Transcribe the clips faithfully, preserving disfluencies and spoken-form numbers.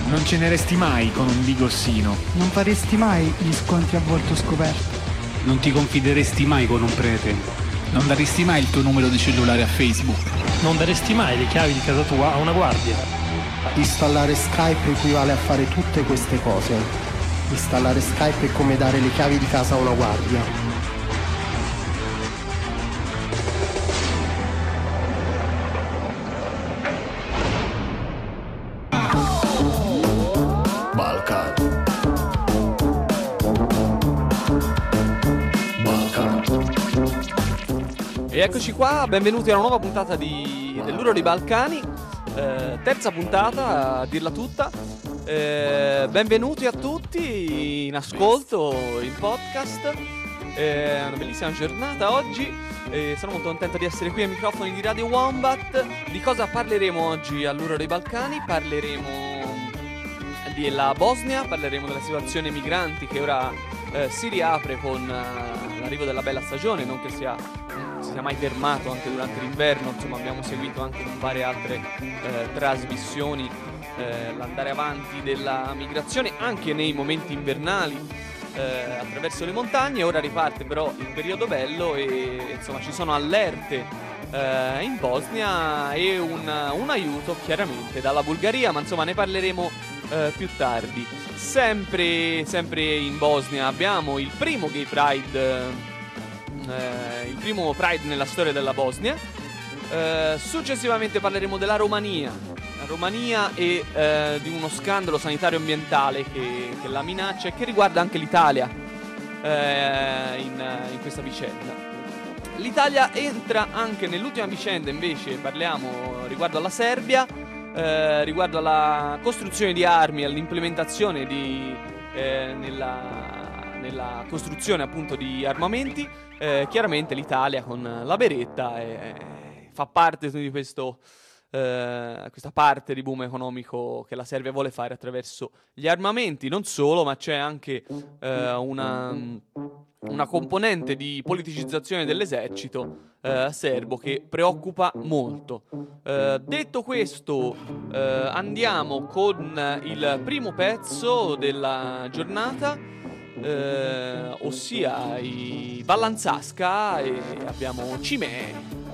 Non ceneresti mai con un bigossino. Non faresti mai gli scontri a volto scoperto. Non ti confideresti mai con un prete. Non daresti mai il tuo numero di cellulare a Facebook. Non daresti mai le chiavi di casa tua a una guardia. Installare Skype equivale a fare tutte queste cose. Installare Skype è come dare le chiavi di casa a una guardia. E eccoci qua, benvenuti a una nuova puntata di dell'Uro dei Balcani, eh, terza puntata a dirla tutta. Eh, benvenuti a tutti in ascolto, in podcast. È una bellissima giornata oggi, eh, sono molto contento di essere qui ai microfoni di Radio Wombat. Di cosa parleremo oggi all'Uro dei Balcani? Parleremo della Bosnia, parleremo della situazione migranti che ora eh, si riapre con uh, l'arrivo della bella stagione, non che sia si sia mai fermato anche durante l'inverno. Insomma, abbiamo seguito anche con varie altre eh, trasmissioni eh, l'andare avanti della migrazione anche nei momenti invernali eh, attraverso le montagne. Ora riparte però il periodo bello e insomma ci sono allerte eh, in Bosnia e un, un aiuto chiaramente dalla Bulgaria, ma insomma ne parleremo eh, più tardi. Sempre, sempre in Bosnia abbiamo il primo Gay Pride Eh, il primo Pride nella storia della Bosnia. eh, Successivamente parleremo della Romania La Romania e eh, di uno scandalo sanitario ambientale che, che la minaccia e che riguarda anche l'Italia eh, in, in questa vicenda. L'Italia entra anche nell'ultima vicenda, invece parliamo riguardo alla Serbia, eh, riguardo alla costruzione di armi, all'implementazione di eh, nella nella costruzione appunto di armamenti. Eh, chiaramente l'Italia con la beretta eh, fa parte di questo, eh, questa parte di boom economico che la Serbia vuole fare attraverso gli armamenti. Non solo, ma c'è anche eh, una, una componente di politicizzazione dell'esercito eh, serbo che preoccupa molto. Eh, detto questo, eh, andiamo con il primo pezzo della giornata, Eh, ossia i Vallanzasca, e abbiamo Cimè.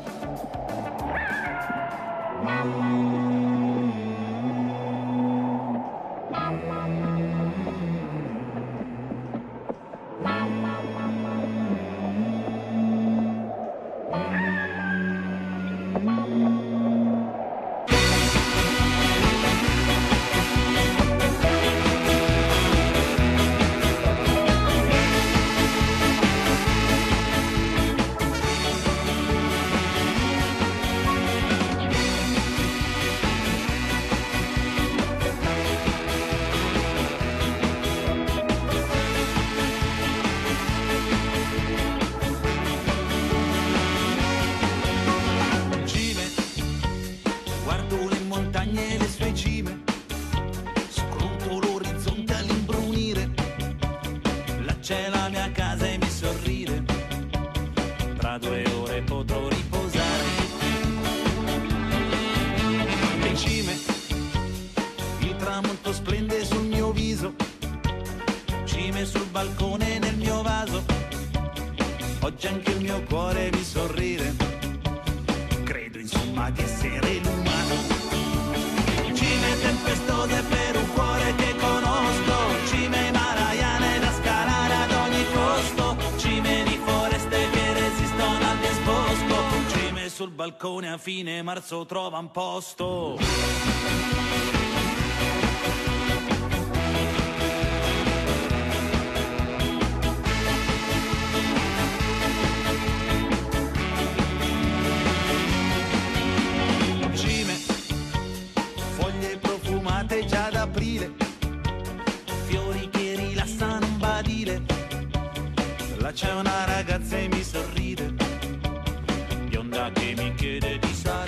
Balcone a fine marzo trova un posto. Cime, foglie profumate già ad aprile, fiori che rilassano un badile. Là c'è una ragazza e mi sorride, bionda che mi chiede di salire.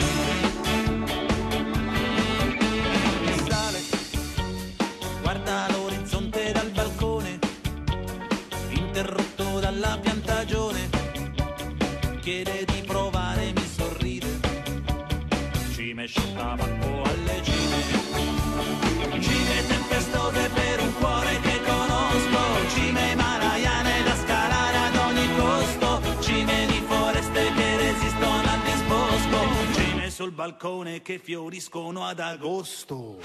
Sale, guarda l'orizzonte dal balcone, interrotto dalla piantagione. Chiede di provare, mi sorride. Cime scendava alle cime. Cime tempestose per un cuore che conosco, cime himalayane da scalare ad ogni costo, cime di foreste che resistono al disbosco, cime sul balcone che fioriscono ad agosto.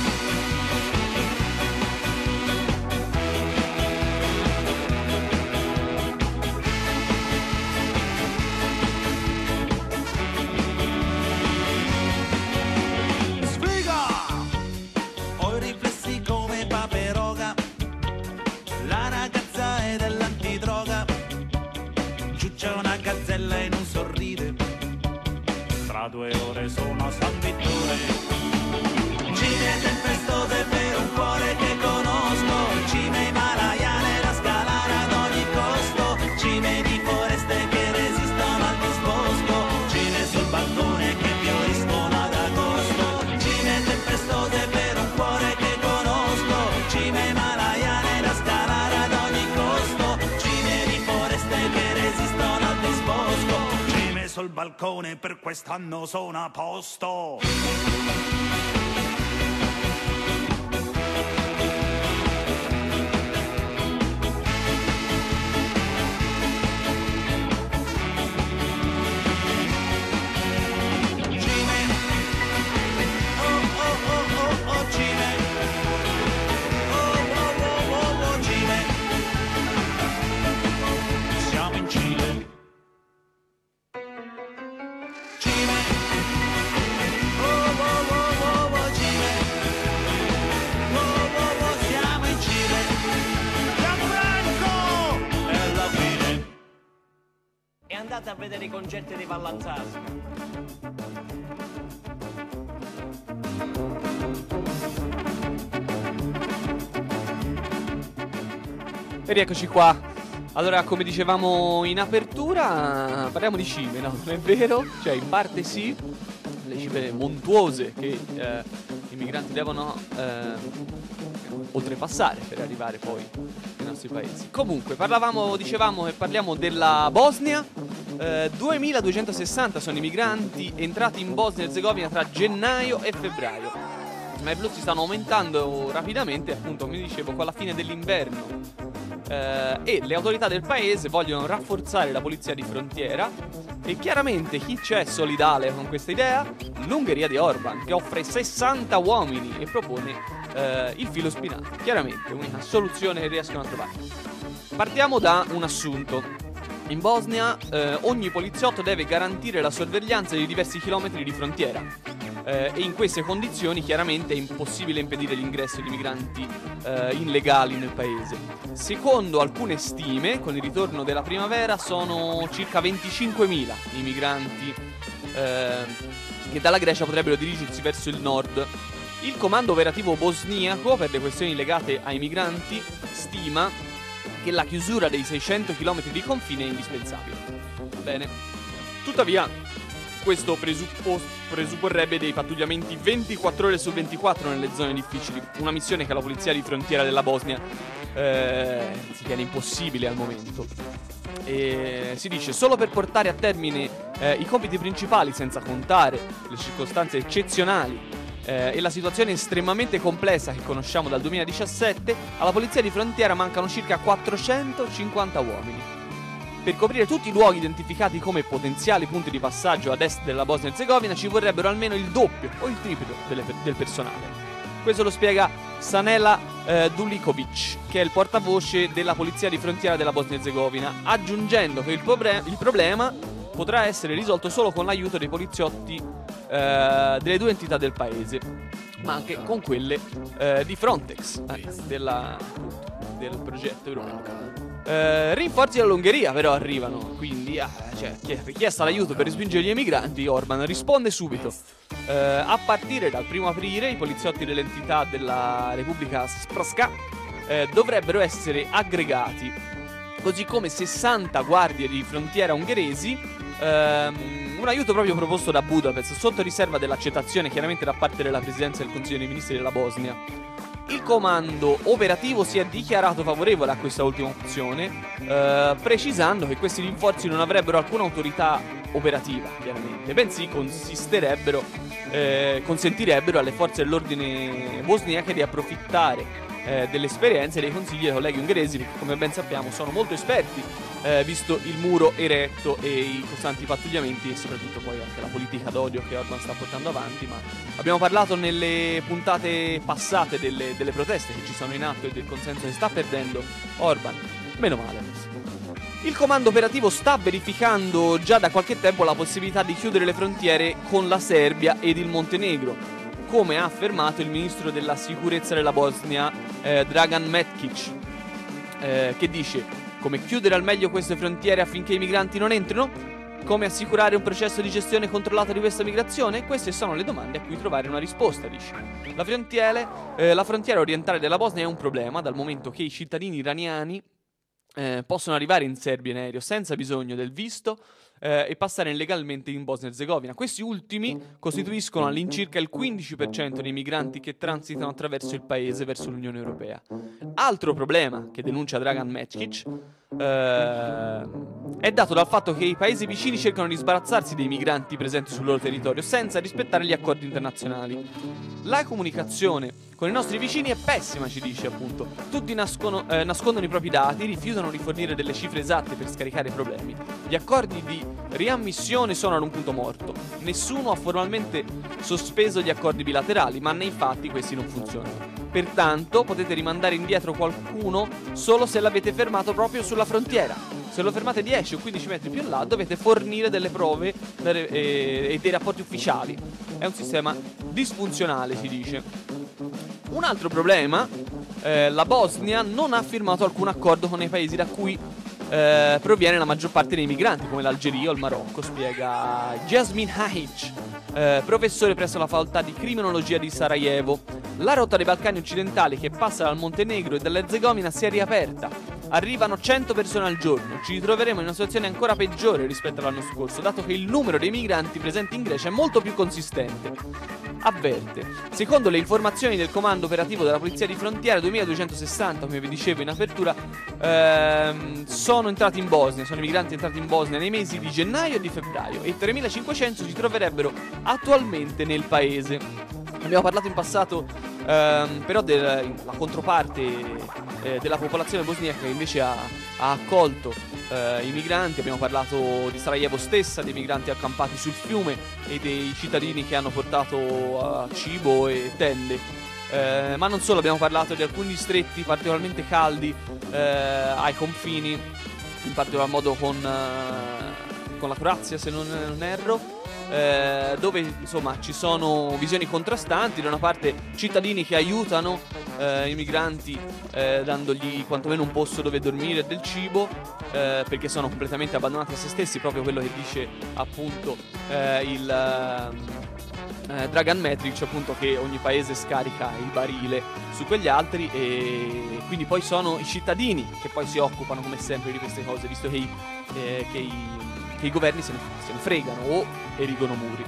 E non sorride, tra due ore sono a San Vittore. Cime tempestose per un cuore che conosco, cime himalayane da scalare ad ogni costo, cime di foreste che resistono al disbosco, cime sul balcone che fioriscono ad agosto, cime tempestose per un cuore che conosco, cime himalayane da scalare ad ogni costo, cime di foreste che resistono al disbosco, cime sul balcone per quest'anno sono a posto. Andate a vedere i concerti di Pallanzasca. E rieccoci qua. Allora, come dicevamo in apertura, parliamo di cime, no? Non è vero? Cioè, in parte sì, le cime montuose che eh, i migranti devono eh, oltrepassare per arrivare poi nei nostri paesi. Comunque, parlavamo, dicevamo e parliamo della Bosnia. Eh, duemiladuecentosessanta sono i migranti entrati in Bosnia e Erzegovina tra gennaio e febbraio, ma i flussi stanno aumentando rapidamente, appunto, come dicevo, con la fine dell'inverno. Eh, e le autorità del paese vogliono rafforzare la polizia di frontiera, e chiaramente chi c'è solidale con questa idea? L'Ungheria di Orban, che offre sessanta uomini e propone eh, il filo spinato. Chiaramente unica soluzione che riescono a trovare. Partiamo da un assunto. In Bosnia eh, ogni poliziotto deve garantire la sorveglianza di diversi chilometri di frontiera, eh, e in queste condizioni chiaramente è impossibile impedire l'ingresso di migranti eh, illegali nel paese. Secondo alcune stime, con il ritorno della primavera sono circa venticinquemila i migranti eh, che dalla Grecia potrebbero dirigersi verso il nord. Il comando operativo bosniaco per le questioni legate ai migranti stima che la chiusura dei seicento chilometri di confine è indispensabile. Bene. Tuttavia, questo presuppo- presupporrebbe dei pattugliamenti ventiquattro ore su ventiquattro nelle zone difficili, una missione che la polizia di frontiera della Bosnia eh, si tiene impossibile al momento. E si dice solo per portare a termine eh, i compiti principali, senza contare le circostanze eccezionali Eh, e la situazione estremamente complessa che conosciamo dal duemiladiciassette, alla polizia di frontiera mancano circa quattrocentocinquanta uomini. Per coprire tutti i luoghi identificati come potenziali punti di passaggio ad est della Bosnia e Erzegovina ci vorrebbero almeno il doppio o il triplo delle, del personale. Questo lo spiega Sanela eh, Dulikovic, che è il portavoce della polizia di frontiera della Bosnia e Erzegovina, aggiungendo che il, probre- il problema potrà essere risolto solo con l'aiuto dei poliziotti eh, delle due entità del paese, ma anche con quelle eh, di Frontex, eh, della, del progetto europeo. Eh, rinforzi dall'Ungheria però arrivano, quindi ah, cioè, chi è richiesta l'aiuto per respingere gli emigranti. Orban risponde subito. Eh, a partire dal primo aprile i poliziotti dell'entità della Repubblica Srpska eh, dovrebbero essere aggregati, così come sessanta guardie di frontiera ungheresi. Ehm, un aiuto proprio proposto da Budapest, sotto riserva dell'accettazione chiaramente da parte della Presidenza del Consiglio dei Ministri della Bosnia. Il comando operativo si è dichiarato favorevole a questa ultima opzione, eh, precisando che questi rinforzi non avrebbero alcuna autorità operativa, chiaramente, bensì consisterebbero eh, consentirebbero alle forze dell'ordine bosniache di approfittare eh, delle esperienze e dei consigli dei colleghi ungheresi, perché come ben sappiamo sono molto esperti, eh, visto il muro eretto e i costanti pattugliamenti e soprattutto poi anche la politica d'odio che Orban sta portando avanti. Ma abbiamo parlato nelle puntate passate delle, delle proteste che ci sono in atto e del consenso che sta perdendo Orban. Meno male. Il comando operativo sta verificando già da qualche tempo la possibilità di chiudere le frontiere con la Serbia ed il Montenegro, come ha affermato il ministro della sicurezza della Bosnia, eh, Dragan Metkic, eh, che dice: come chiudere al meglio queste frontiere affinché i migranti non entrino? Come assicurare un processo di gestione controllata di questa migrazione? Queste sono le domande a cui trovare una risposta, dice. La frontiera, eh, la frontiera orientale della Bosnia è un problema, dal momento che i cittadini iraniani Eh, possono arrivare in Serbia in aereo senza bisogno del visto eh, e passare illegalmente in Bosnia e Erzegovina. Questi ultimi costituiscono all'incirca il quindici per cento dei migranti che transitano attraverso il paese verso l'Unione Europea. Altro problema che denuncia Dragan Metkic eh, è dato dal fatto che i paesi vicini cercano di sbarazzarsi dei migranti presenti sul loro territorio senza rispettare gli accordi internazionali. La comunicazione con i nostri vicini è pessima, ci dice appunto. Tutti nascono, eh, nascondono i propri dati, rifiutano di fornire delle cifre esatte per scaricare i problemi. Gli accordi di riammissione sono ad un punto morto. Nessuno ha formalmente sospeso gli accordi bilaterali, ma nei fatti questi non funzionano. Pertanto potete rimandare indietro qualcuno solo se l'avete fermato proprio sulla frontiera. Se lo fermate dieci o quindici metri più in là dovete fornire delle prove e dei rapporti ufficiali. È un sistema disfunzionale, si dice. Un altro problema, eh, la Bosnia non ha firmato alcun accordo con i paesi da cui eh, proviene la maggior parte dei migranti, come l'Algeria o il Marocco, spiega Jasmin Hajic, eh, professore presso la facoltà di criminologia di Sarajevo. La rotta dei Balcani occidentali, che passa dal Montenegro e dall'Erzegovina, si è riaperta. Arrivano cento persone al giorno. Ci ritroveremo in una situazione ancora peggiore rispetto all'anno scorso, dato che il numero dei migranti presenti in Grecia è molto più consistente. Avverte: secondo le informazioni del comando operativo della polizia di frontiera, duemiladuecentosessanta, come vi dicevo in apertura, ehm, sono entrati in Bosnia, sono i migranti entrati in Bosnia nei mesi di gennaio e di febbraio, e tremilacinquecento si troverebbero attualmente nel paese. Abbiamo parlato in passato ehm, però della controparte eh, della popolazione bosniaca che invece ha, ha accolto eh, i migranti. Abbiamo parlato di Sarajevo stessa, dei migranti accampati sul fiume e dei cittadini che hanno portato uh, cibo e tende. Eh, ma non solo, abbiamo parlato di alcuni distretti particolarmente caldi eh, ai confini, in particolar modo con, uh, con la Croazia, se non, non erro. Eh, dove insomma ci sono visioni contrastanti. Da una parte cittadini che aiutano eh, i migranti eh, dandogli quantomeno un posto dove dormire e del cibo, eh, perché sono completamente abbandonati a se stessi, proprio quello che dice appunto eh, il eh, Dragan Metric, appunto, che ogni paese scarica il barile su quegli altri, e quindi poi sono i cittadini che poi si occupano come sempre di queste cose, visto che i, eh, che i che i governi se ne, se ne fregano o erigono muri.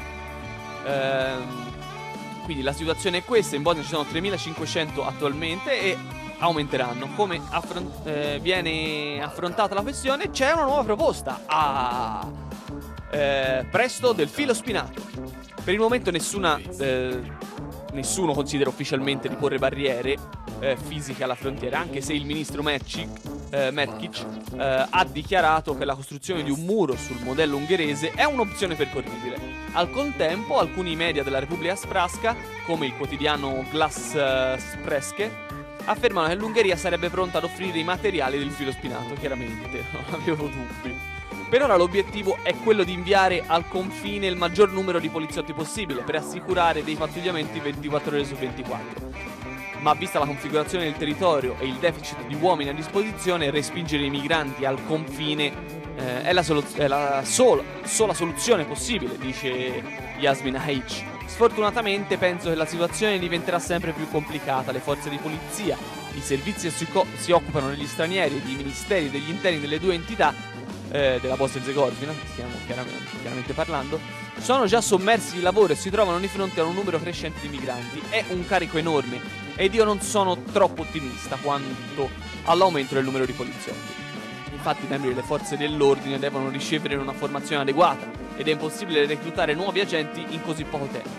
Ehm, quindi la situazione è questa: in Bosnia ci sono tremilacinquecento attualmente e aumenteranno. Come affron- eh, viene affrontata la questione? C'è una nuova proposta. Ah, eh, presto del filo spinato. Per il momento nessuna eh, nessuno considera ufficialmente di porre barriere eh, fisiche alla frontiera, anche se il ministro Metkic, eh, Metkic eh, ha dichiarato che la costruzione di un muro sul modello ungherese è un'opzione percorribile. Al contempo alcuni media della Repubblica Srpska, come il quotidiano Glas uh, Spreske, affermano che l'Ungheria sarebbe pronta ad offrire i materiali del filo spinato. Chiaramente non avevo dubbi. Per ora l'obiettivo è quello di inviare al confine il maggior numero di poliziotti possibile per assicurare dei pattugliamenti ventiquattro ore su ventiquattro. Ma vista la configurazione del territorio e il deficit di uomini a disposizione, respingere i migranti al confine eh, è la, solu- è la sola, sola soluzione possibile, dice Jasmin Hajic. Sfortunatamente penso che la situazione diventerà sempre più complicata. Le forze di polizia, i servizi che si, co- si occupano degli stranieri e i ministeri degli interni delle due entità eh, della Bosnia e Erzegovina, stiamo chiaramente, chiaramente parlando, sono già sommersi di lavoro e si trovano di fronte a un numero crescente di migranti. È un carico enorme ed io non sono troppo ottimista quanto all'aumento del numero di poliziotti. Infatti i membri delle forze dell'ordine devono ricevere una formazione adeguata ed è impossibile reclutare nuovi agenti in così poco tempo.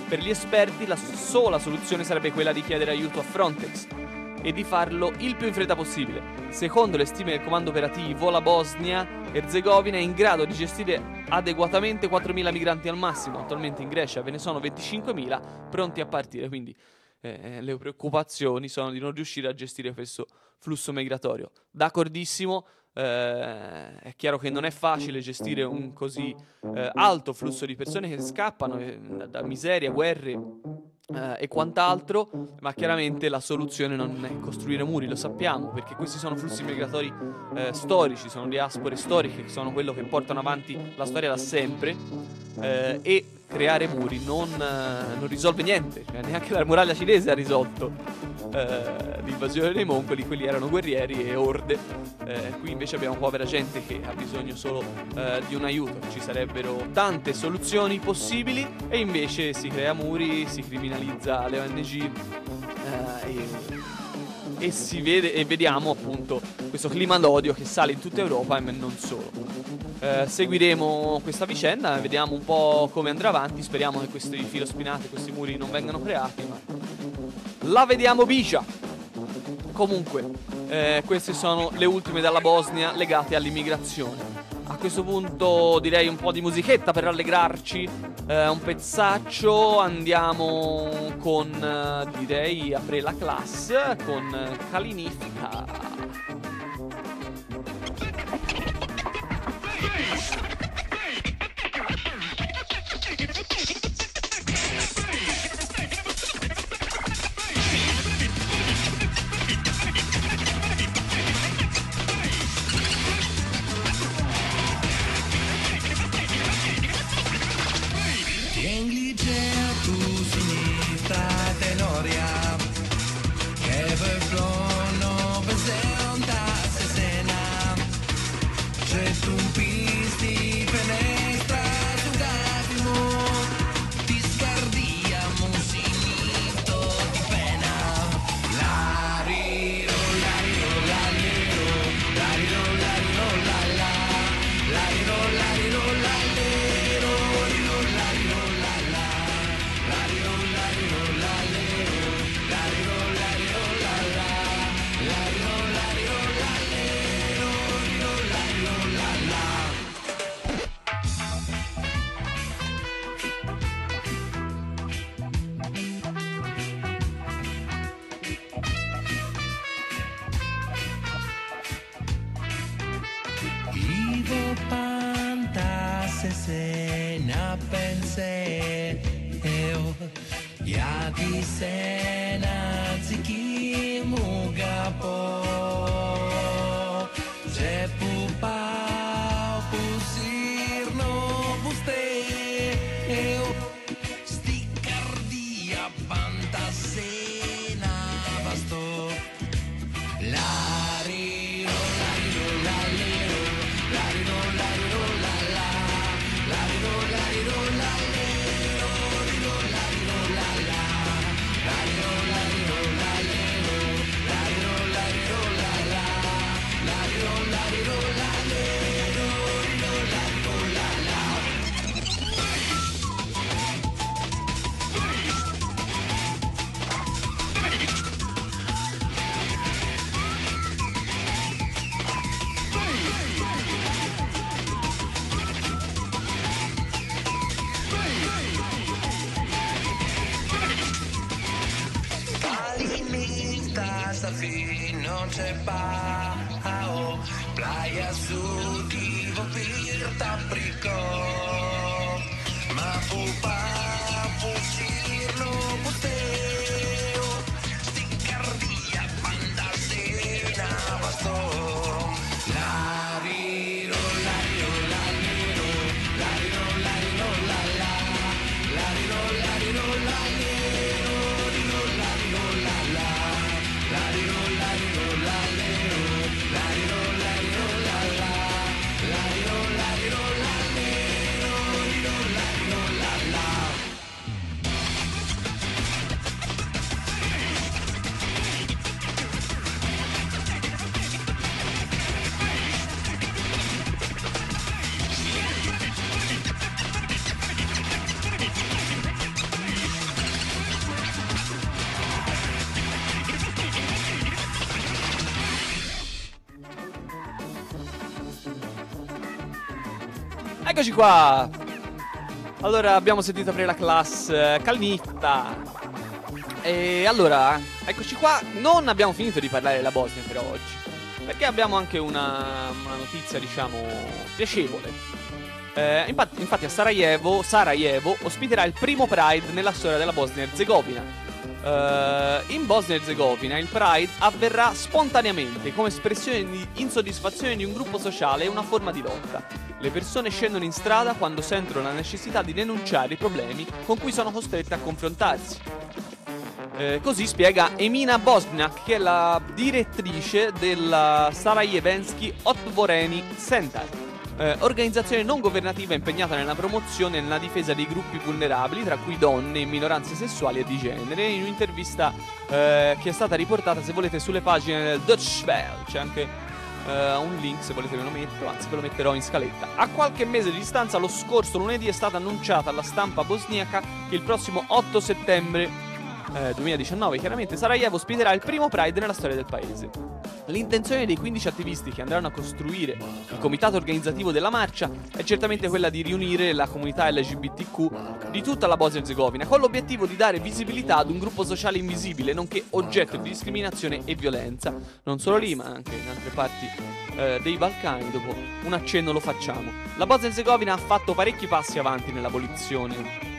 Per gli esperti la sola soluzione sarebbe quella di chiedere aiuto a Frontex e di farlo il più in fretta possibile. Secondo le stime del comando operativo, la Bosnia-Erzegovina è in grado di gestire adeguatamente quattromila migranti al massimo. Attualmente in Grecia ve ne sono venticinquemila pronti a partire, quindi eh, le preoccupazioni sono di non riuscire a gestire questo flusso migratorio. D'accordissimo, eh, è chiaro che non è facile gestire un così eh, alto flusso di persone che scappano eh, da, da miseria, guerre Uh, e quant'altro, ma chiaramente la soluzione non è costruire muri, lo sappiamo, perché questi sono flussi migratori uh, storici, sono diaspore storiche, che sono quello che portano avanti la storia da sempre, uh, e creare muri non, uh, non risolve niente, cioè, neanche la muraglia cinese ha risolto uh, l'invasione dei mongoli, quelli erano guerrieri e orde, uh, qui invece abbiamo povera gente che ha bisogno solo uh, di un aiuto. Ci sarebbero tante soluzioni possibili e invece si crea muri, si criminalizza le O N G eh, e, e si vede e vediamo appunto questo clima d'odio che sale in tutta Europa e non solo. Eh, seguiremo questa vicenda, vediamo un po' come andrà avanti, speriamo che questi filospinati, questi muri non vengano creati, ma la vediamo bicia. Comunque eh, queste sono le ultime dalla Bosnia legate all'immigrazione. A questo punto direi un po' di musichetta per rallegrarci, eh, un pezzaccio, andiamo con, eh, direi, Après la classe, con eh, Kalinifica. non c'è pao, playa su divo pirta prico, ma pupa pusirno puteo, sticardia fantasina basto, la riro, la riro, la riro, la riro, la riro, la la, la riro, la riro, la lero, riro, la riro, la la, la riro, la riro, la lero, la riro, la riro, la la, la riro, la riro, la lero, riro, la riro, la la. Eccoci qua. Allora, abbiamo sentito aprire la classe Kalnitta. E allora, eccoci qua. Non abbiamo finito di parlare della Bosnia per oggi, perché abbiamo anche una, una notizia, diciamo, piacevole. Eh, infatti, infatti a Sarajevo, Sarajevo ospiterà il primo Pride nella storia della Bosnia e Erzegovina. Uh, in Bosnia e Erzegovina il Pride avverrà spontaneamente come espressione di insoddisfazione di un gruppo sociale e una forma di lotta. Le persone scendono in strada quando sentono la necessità di denunciare i problemi con cui sono costrette a confrontarsi. Uh, così spiega Emina Bosniak, che è la direttrice del Sarajevensky Otvoreni Center, Eh, organizzazione non governativa impegnata nella promozione e nella difesa dei gruppi vulnerabili, tra cui donne, minoranze sessuali e di genere. In un'intervista eh, che è stata riportata, se volete, sulle pagine del Deutsche Welle, c'è anche eh, un link, se volete ve lo metto, anzi ve lo metterò in scaletta. A qualche mese di distanza, lo scorso lunedì è stata annunciata alla stampa bosniaca che il prossimo otto settembre eh, duemiladiciannove, chiaramente, Sarajevo ospiterà il primo Pride nella storia del paese. L'intenzione dei quindici attivisti che andranno a costruire il comitato organizzativo della marcia è certamente quella di riunire la comunità L G B T Q di tutta la Bosnia e Erzegovina, con l'obiettivo di dare visibilità ad un gruppo sociale invisibile, nonché oggetto di discriminazione e violenza. Non solo lì, ma anche in altre parti eh, dei Balcani. Dopo un accenno lo facciamo. La Bosnia e Erzegovina ha fatto parecchi passi avanti nell'abolizione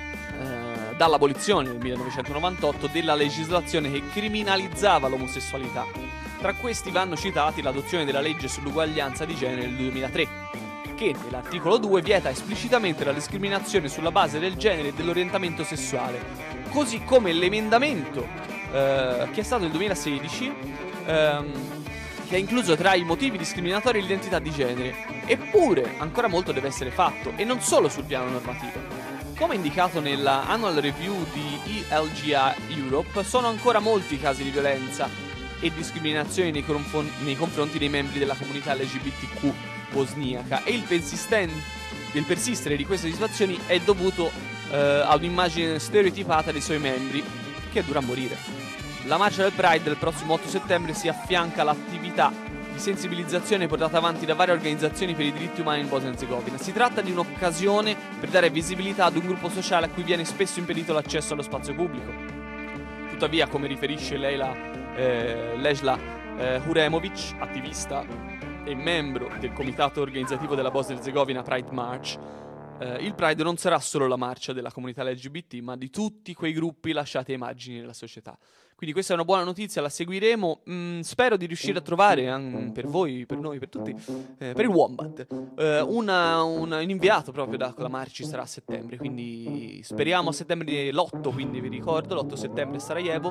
eh, dall'abolizione nel millenovecentonovantotto della legislazione che criminalizzava l'omosessualità. Tra questi vanno citati l'adozione della legge sull'uguaglianza di genere del duemilatré, che nell'articolo due vieta esplicitamente la discriminazione sulla base del genere e dell'orientamento sessuale, così come l'emendamento eh, che è stato nel duemilasedici, ehm, che ha incluso tra i motivi discriminatori l'identità di genere. Eppure ancora molto deve essere fatto, e non solo sul piano normativo. Come indicato nella Annual Review di E L G A Europe, sono ancora molti i casi di violenza e discriminazione nei, confon- nei confronti dei membri della comunità L G B T Q bosniaca, e il, persisten- il persistere di queste situazioni è dovuto eh, a un'immagine stereotipata dei suoi membri che dura a morire. La marcia del Pride del prossimo otto settembre si affianca all'attività di sensibilizzazione portata avanti da varie organizzazioni per i diritti umani in Bosnia e Erzegovina. Si tratta di un'occasione per dare visibilità ad un gruppo sociale a cui viene spesso impedito l'accesso allo spazio pubblico. Tuttavia, come riferisce lei la Eh, Lejla eh, Huremovic, attivista e membro del comitato organizzativo della Bosnia e Erzegovina Pride March, eh, il Pride non sarà solo la marcia della comunità L G B T, ma di tutti quei gruppi lasciati ai margini della società. Quindi questa è una buona notizia, la seguiremo. Mm, spero di riuscire a trovare um, per voi, per noi, per tutti, eh, per il Wombat, eh, una, una, un inviato proprio da la marcia. Ci sarà a settembre, quindi speriamo a settembre, l'otto, quindi vi ricordo, l'otto settembre a Sarajevo.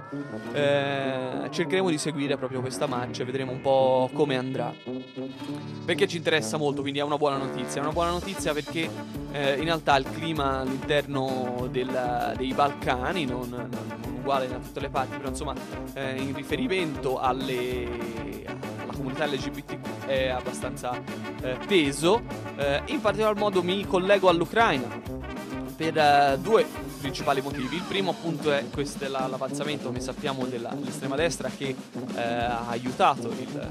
Eh, cercheremo di seguire proprio questa marcia e vedremo un po' come andrà, perché ci interessa molto, quindi è una buona notizia. È una buona notizia perché eh, in realtà il clima all'interno del, dei Balcani non, non uguale da tutte le parti, però insomma eh, in riferimento alle, alla comunità L G B T è abbastanza eh, teso. Eh, in particolar modo mi collego all'Ucraina per uh, due principali motivi. Il primo appunto è questo, è la, l'avanzamento, come sappiamo, della, dell'estrema destra che eh, ha aiutato il,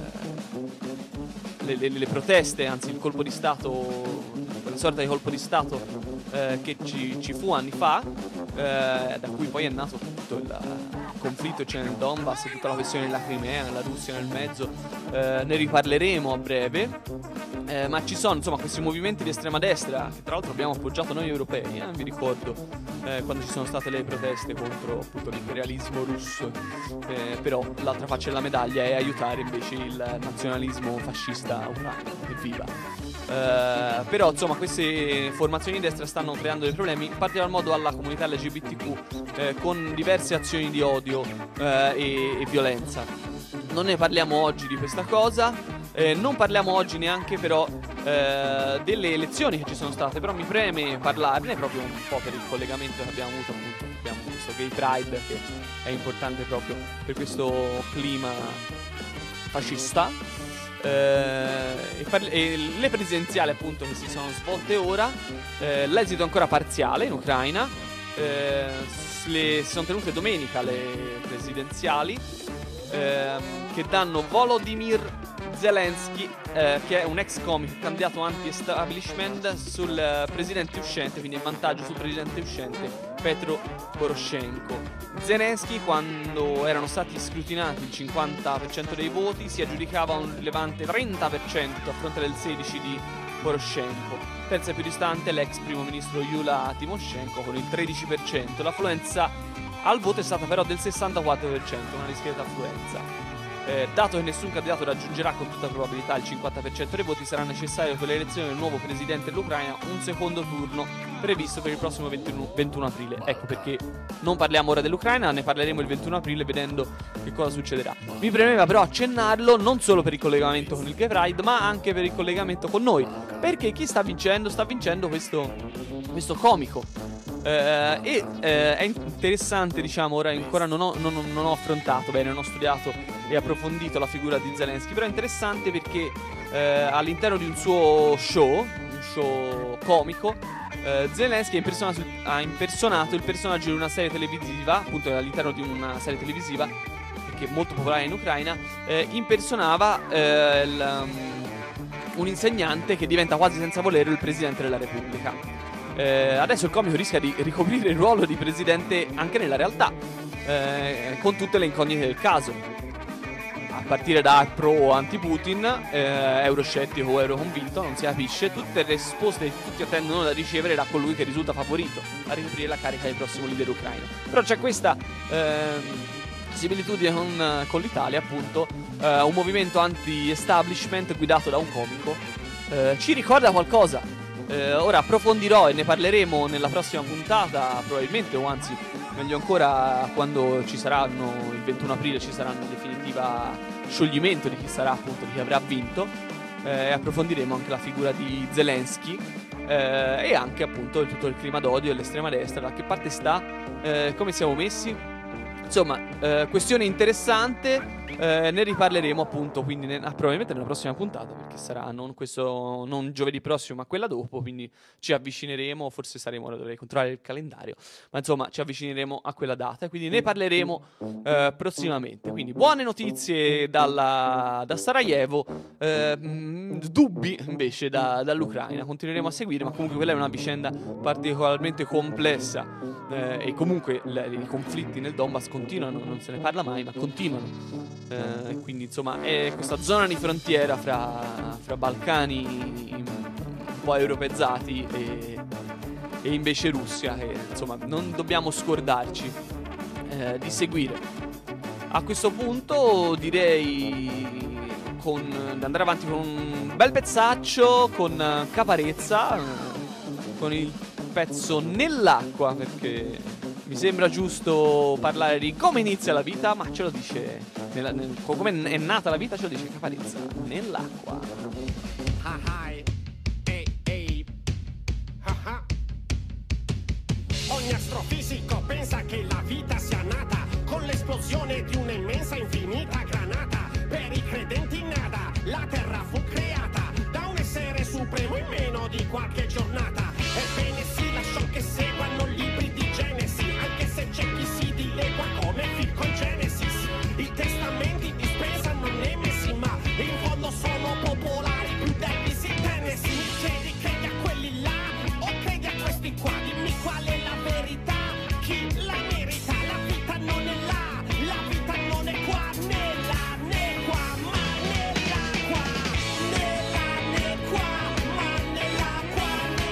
le, le, le proteste, anzi il colpo di stato, quella sorta di colpo di stato eh, che ci, ci fu anni fa, eh, da cui poi è nato tutto il conflitto, c'è nel Donbass, tutta la questione della Crimea, nella Russia nel mezzo. Eh, ne riparleremo a breve. Eh, ma ci sono insomma questi movimenti di estrema destra che tra l'altro abbiamo appoggiato noi europei, eh? vi ricordo eh, quando ci sono state le proteste contro appunto l'imperialismo russo, eh, però l'altra faccia della medaglia è aiutare invece il nazionalismo fascista ucraino. Evviva! Eh, però insomma queste formazioni di destra stanno creando dei problemi, in particolar modo alla comunità L G B T Q, eh, con diverse azioni di odio eh, e, e violenza. Non ne parliamo oggi di questa cosa. Eh, non parliamo oggi neanche però eh, delle elezioni che ci sono state, però mi preme parlarne proprio un po' per il collegamento che abbiamo avuto, appunto abbiamo questo Gay Pride che è importante proprio per questo clima fascista, eh, e, parli- e le presidenziali appunto che si sono svolte ora, eh, l'esito è ancora parziale in Ucraina, eh, le, si sono tenute domenica le presidenziali, eh, che danno Volodymyr Zelensky, eh, che è un ex comico candidato anti-establishment, sul eh, presidente uscente, quindi in vantaggio sul presidente uscente Petro Poroshenko. Zelensky, quando erano stati scrutinati il cinquanta per cento dei voti, si aggiudicava un rilevante trenta per cento a fronte del sedici per cento di Poroshenko. Terza più distante l'ex primo ministro Yulia Tymoshenko con il tredici per cento. L'affluenza al voto è stata però del sessantaquattro per cento, una discreta affluenza. Eh, dato che nessun candidato raggiungerà con tutta probabilità il cinquanta per cento dei voti, sarà necessario per l'elezione del nuovo presidente dell'Ucraina un secondo turno previsto per il prossimo ventuno aprile. Ecco perché non parliamo ora dell'Ucraina, ne parleremo il ventuno aprile vedendo che cosa succederà. Mi premeva però accennarlo non solo per il collegamento con il Gay Pride, ma anche per il collegamento con noi, perché chi sta vincendo? Sta vincendo questo, questo comico. Uh, e uh, è interessante, diciamo, ora ancora non ho, non, non ho affrontato bene, non ho studiato e approfondito la figura di Zelensky, però è interessante perché uh, all'interno di un suo show, un show comico, uh, Zelensky ha impersonato, ha impersonato il personaggio di una serie televisiva, appunto all'interno di una serie televisiva che è molto popolare in Ucraina, uh, impersonava uh, il, um, un insegnante che diventa quasi senza volerlo il presidente della Repubblica. Eh, adesso il comico rischia di ricoprire il ruolo di presidente anche nella realtà, eh, con tutte le incognite del caso, a partire da pro o anti-Putin, eh, euroscettico o euroconvinto, non si capisce. Tutte le risposte che tutti attendono da ricevere da colui che risulta favorito a ricoprire la carica del prossimo leader ucraino. Però c'è questa eh, similitudine con, con l'Italia, appunto, eh, un movimento anti-establishment guidato da un comico, eh, ci ricorda qualcosa. Eh, ora approfondirò e ne parleremo nella prossima puntata, probabilmente, o anzi meglio ancora quando ci saranno il ventuno aprile, ci saranno in definitiva scioglimento di chi sarà, appunto, di chi avrà vinto, eh, e approfondiremo anche la figura di Zelensky, eh, e anche appunto tutto il clima d'odio dell'estrema destra, da che parte sta, eh, come siamo messi. Insomma, eh, questione interessante, eh, ne riparleremo appunto quindi ne, ah, probabilmente nella prossima puntata, perché sarà non questo non giovedì prossimo ma quella dopo, quindi ci avvicineremo, forse saremo, ora dovrei controllare il calendario, ma insomma ci avvicineremo a quella data, quindi ne parleremo eh, prossimamente. Quindi buone notizie dalla, da Sarajevo, eh, mh, dubbi invece da, dall'Ucraina, continueremo a seguire, ma comunque quella è una vicenda particolarmente complessa, eh, e comunque le, i conflitti nel Donbass continuano, non se ne parla mai, ma continuano, eh, quindi insomma è questa zona di frontiera fra, fra Balcani un po' europeizzati e, e invece Russia, che insomma non dobbiamo scordarci eh, di seguire. A questo punto direi con, di andare avanti con un bel pezzaccio, con Caparezza, con il pezzo Nell'acqua, perché mi sembra giusto parlare di come inizia la vita, ma ce lo dice, nella, nel, come è nata la vita ce lo dice Caparezza, Nell'acqua. Ah, ah, ehi, ehi. Ah, ah. Ogni astrofisico pensa che la vita sia nata con l'esplosione di un'immensa infinita granata. Per i credenti nada, la terra fu creata da un essere supremo in meno di qualche giornata. Ebbene si lasciò che seguano libri di Genesi, anche se c'è chi si dilegua come film con Genesis. I testamenti dispensano nemesi, ma in fondo sono popolari più degli in Tennessee. Mi chiedi, credi a quelli là o credi a questi qua? Dimmi qual è la verità, chi la merita. La vita non è là, la vita non è qua, né là né qua, ma nell'acqua. Nella né qua, ma nell'acqua.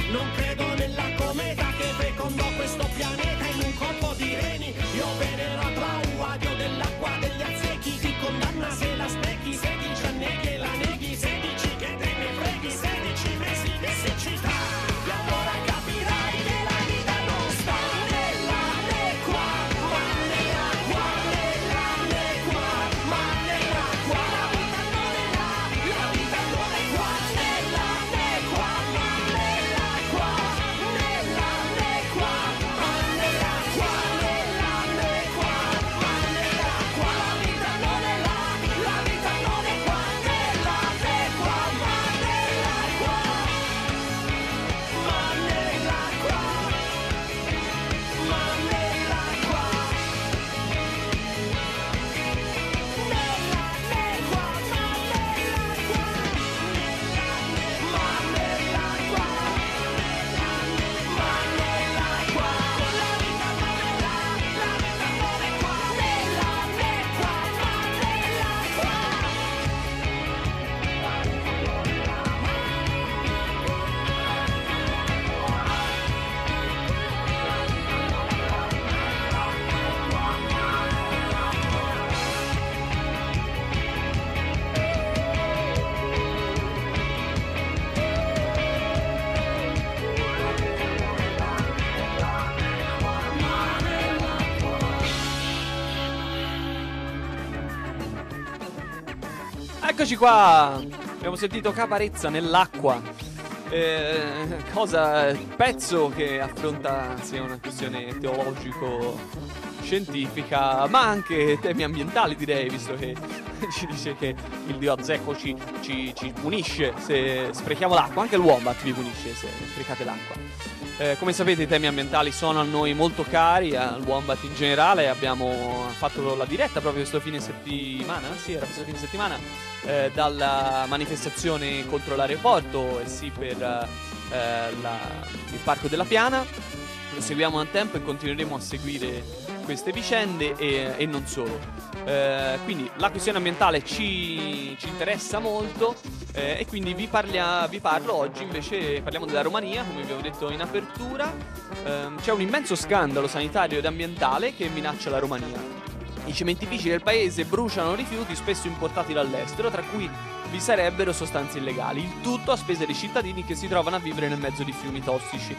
Non credo nella cometa che fecondò questo pianeta in un colpo di reni. Io venero a traua, dio dell'acqua, degli azzechi. Ti condanna se la sprechi, sedici anni che la neghi, sedici che te ne freghi, sedici mesi di siccità. E allora capirai che la vita non sta nella né qua, ma nella qua, nella né qua, ma nella qua. La vita non è là, la vita non è qua, nella né qua, ma nella qua, nella né qua, ma nella qua, nella né qua, ma nella qua. La vita non è là, la vita non è qua, nella né qua, ma nella qua, ma nella qua, ma nella qua, nella né qua, ma nella qua, ma nella qua, ma nella qua. La vita non è là, la vita non è qua, nella né qua, ma nella qua. Eccoci qua, abbiamo sentito Caparezza nell'acqua, eh, cosa, pezzo che affronta sia una questione teologico-scientifica, ma anche temi ambientali, direi, visto che ci dice che il dio Azzecco ci, ci, ci punisce se sprechiamo l'acqua, anche il Wombat vi punisce se sprecate l'acqua. Eh, come sapete i temi ambientali sono a noi molto cari, al Wombat in generale. Abbiamo fatto la diretta proprio questo fine settimana, sì era questo fine settimana, eh, dalla manifestazione contro l'aeroporto e sì per eh, la, il Parco della Piana. Lo seguiamo da tempo e continueremo a seguire queste vicende e, e non solo. Eh, quindi la questione ambientale ci, ci interessa molto, eh, e quindi vi, parlia, vi parlo oggi invece, parliamo della Romania, come vi avevo detto in apertura. Eh, c'è un immenso scandalo sanitario ed ambientale che minaccia la Romania. I cementifici del paese bruciano rifiuti spesso importati dall'estero, tra cui vi sarebbero sostanze illegali, il tutto a spese dei cittadini che si trovano a vivere nel mezzo di fiumi tossici.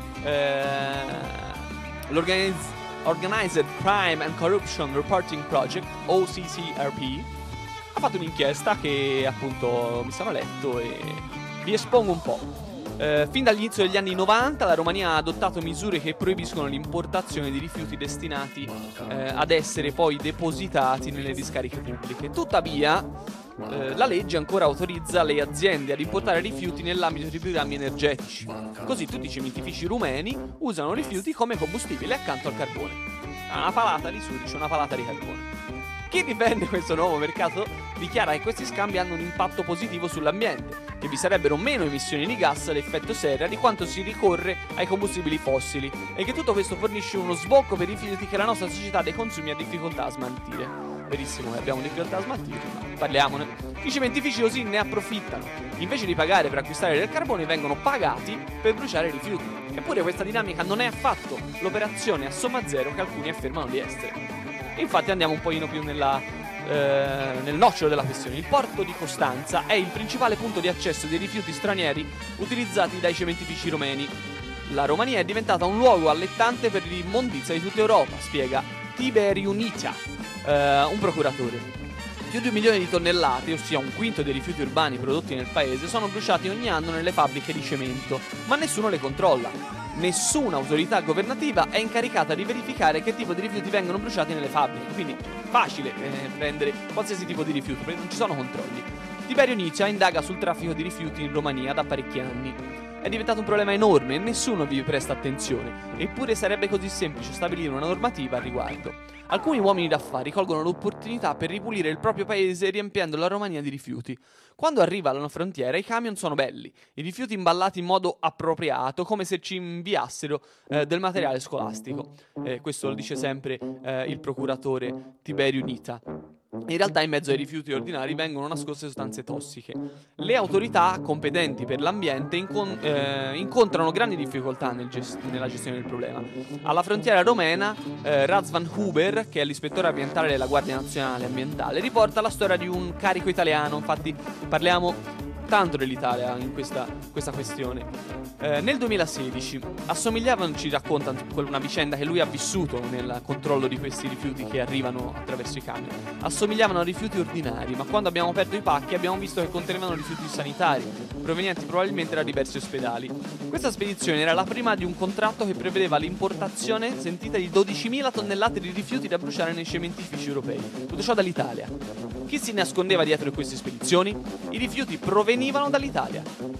Eh, l'organizzazione Organized Crime and Corruption Reporting Project, O C C R P, ha fatto un'inchiesta che appunto mi sono letto e vi espongo un po'. Eh, fin dall'inizio degli anni novanta la Romania ha adottato misure che proibiscono l'importazione di rifiuti destinati eh, ad essere poi depositati nelle discariche pubbliche. Tuttavia eh, la legge ancora autorizza le aziende ad importare rifiuti nell'ambito di programmi energetici. Così tutti i cementifici rumeni usano rifiuti come combustibile accanto al carbone. Una palata di sudice, una palata di carbone. Chi difende questo nuovo mercato dichiara che questi scambi hanno un impatto positivo sull'ambiente, che vi sarebbero meno emissioni di gas ad effetto serra di quanto si ricorre ai combustibili fossili e che tutto questo fornisce uno sbocco per i rifiuti che la nostra società dei consumi ha difficoltà a smaltire. Verissimo, abbiamo difficoltà a smaltire, ma parliamone. I cementifici così ne approfittano. Invece di pagare per acquistare del carbone vengono pagati per bruciare rifiuti. Eppure questa dinamica non è affatto l'operazione a somma zero che alcuni affermano di essere. Infatti andiamo un pochino più nella, eh, nel nocciolo della questione. Il porto di Costanza è il principale punto di accesso dei rifiuti stranieri utilizzati dai cementifici romeni. La Romania è diventata un luogo allettante per l'immondizia di tutta Europa, spiega Tiberiu Nicea, eh, un procuratore. Più di un milione di tonnellate, ossia un quinto dei rifiuti urbani prodotti nel paese, sono bruciati ogni anno nelle fabbriche di cemento, ma nessuno le controlla. Nessuna autorità governativa è incaricata di verificare che tipo di rifiuti vengono bruciati nelle fabbriche, quindi facile eh, prendere qualsiasi tipo di rifiuto, perché non ci sono controlli. Tiberiu Nicea indaga sul traffico di rifiuti in Romania da parecchi anni. È diventato un problema enorme e nessuno vi presta attenzione, eppure sarebbe così semplice stabilire una normativa al riguardo. Alcuni uomini d'affari colgono l'opportunità per ripulire il proprio paese riempiendo la Romania di rifiuti. Quando arriva alla frontiera i camion sono belli, i rifiuti imballati in modo appropriato, come se ci inviassero eh, del materiale scolastico. Eh, questo lo dice sempre eh, il procuratore Tiberiu Nicea. In realtà in mezzo ai rifiuti ordinari vengono nascoste sostanze tossiche. Le autorità competenti per l'ambiente incon- eh, incontrano grandi difficoltà nel gest- nella gestione del problema. Alla frontiera romena, eh, Razvan Huber, che è l'ispettore ambientale della Guardia Nazionale Ambientale, riporta la storia di un carico italiano. Infatti parliamo tanto dell'Italia in questa, questa questione. Eh, nel duemilasedici assomigliavano, ci racconta una vicenda che lui ha vissuto nel controllo di questi rifiuti che arrivano attraverso i camion. Assomigliavano a rifiuti ordinari, ma quando abbiamo aperto i pacchi abbiamo visto che contenevano rifiuti sanitari, provenienti probabilmente da diversi ospedali. Questa spedizione era la prima di un contratto che prevedeva l'importazione, sentita, di dodicimila tonnellate di rifiuti da bruciare nei cementifici europei. Tutto ciò dall'Italia. Chi si nascondeva dietro queste spedizioni? I rifiuti provenivano dall'Italia.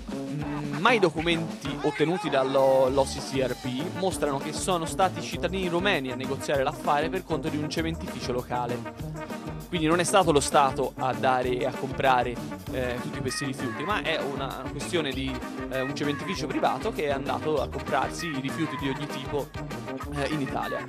Mm, ma i documenti ottenuti dall'O C C R P mostrano che sono stati i cittadini romeni a negoziare l'affare per conto di un cementificio locale. Quindi non è stato lo Stato a dare e a comprare eh, tutti questi rifiuti, ma è una questione di eh, un cementificio privato che è andato a comprarsi i rifiuti di ogni tipo eh, in Italia.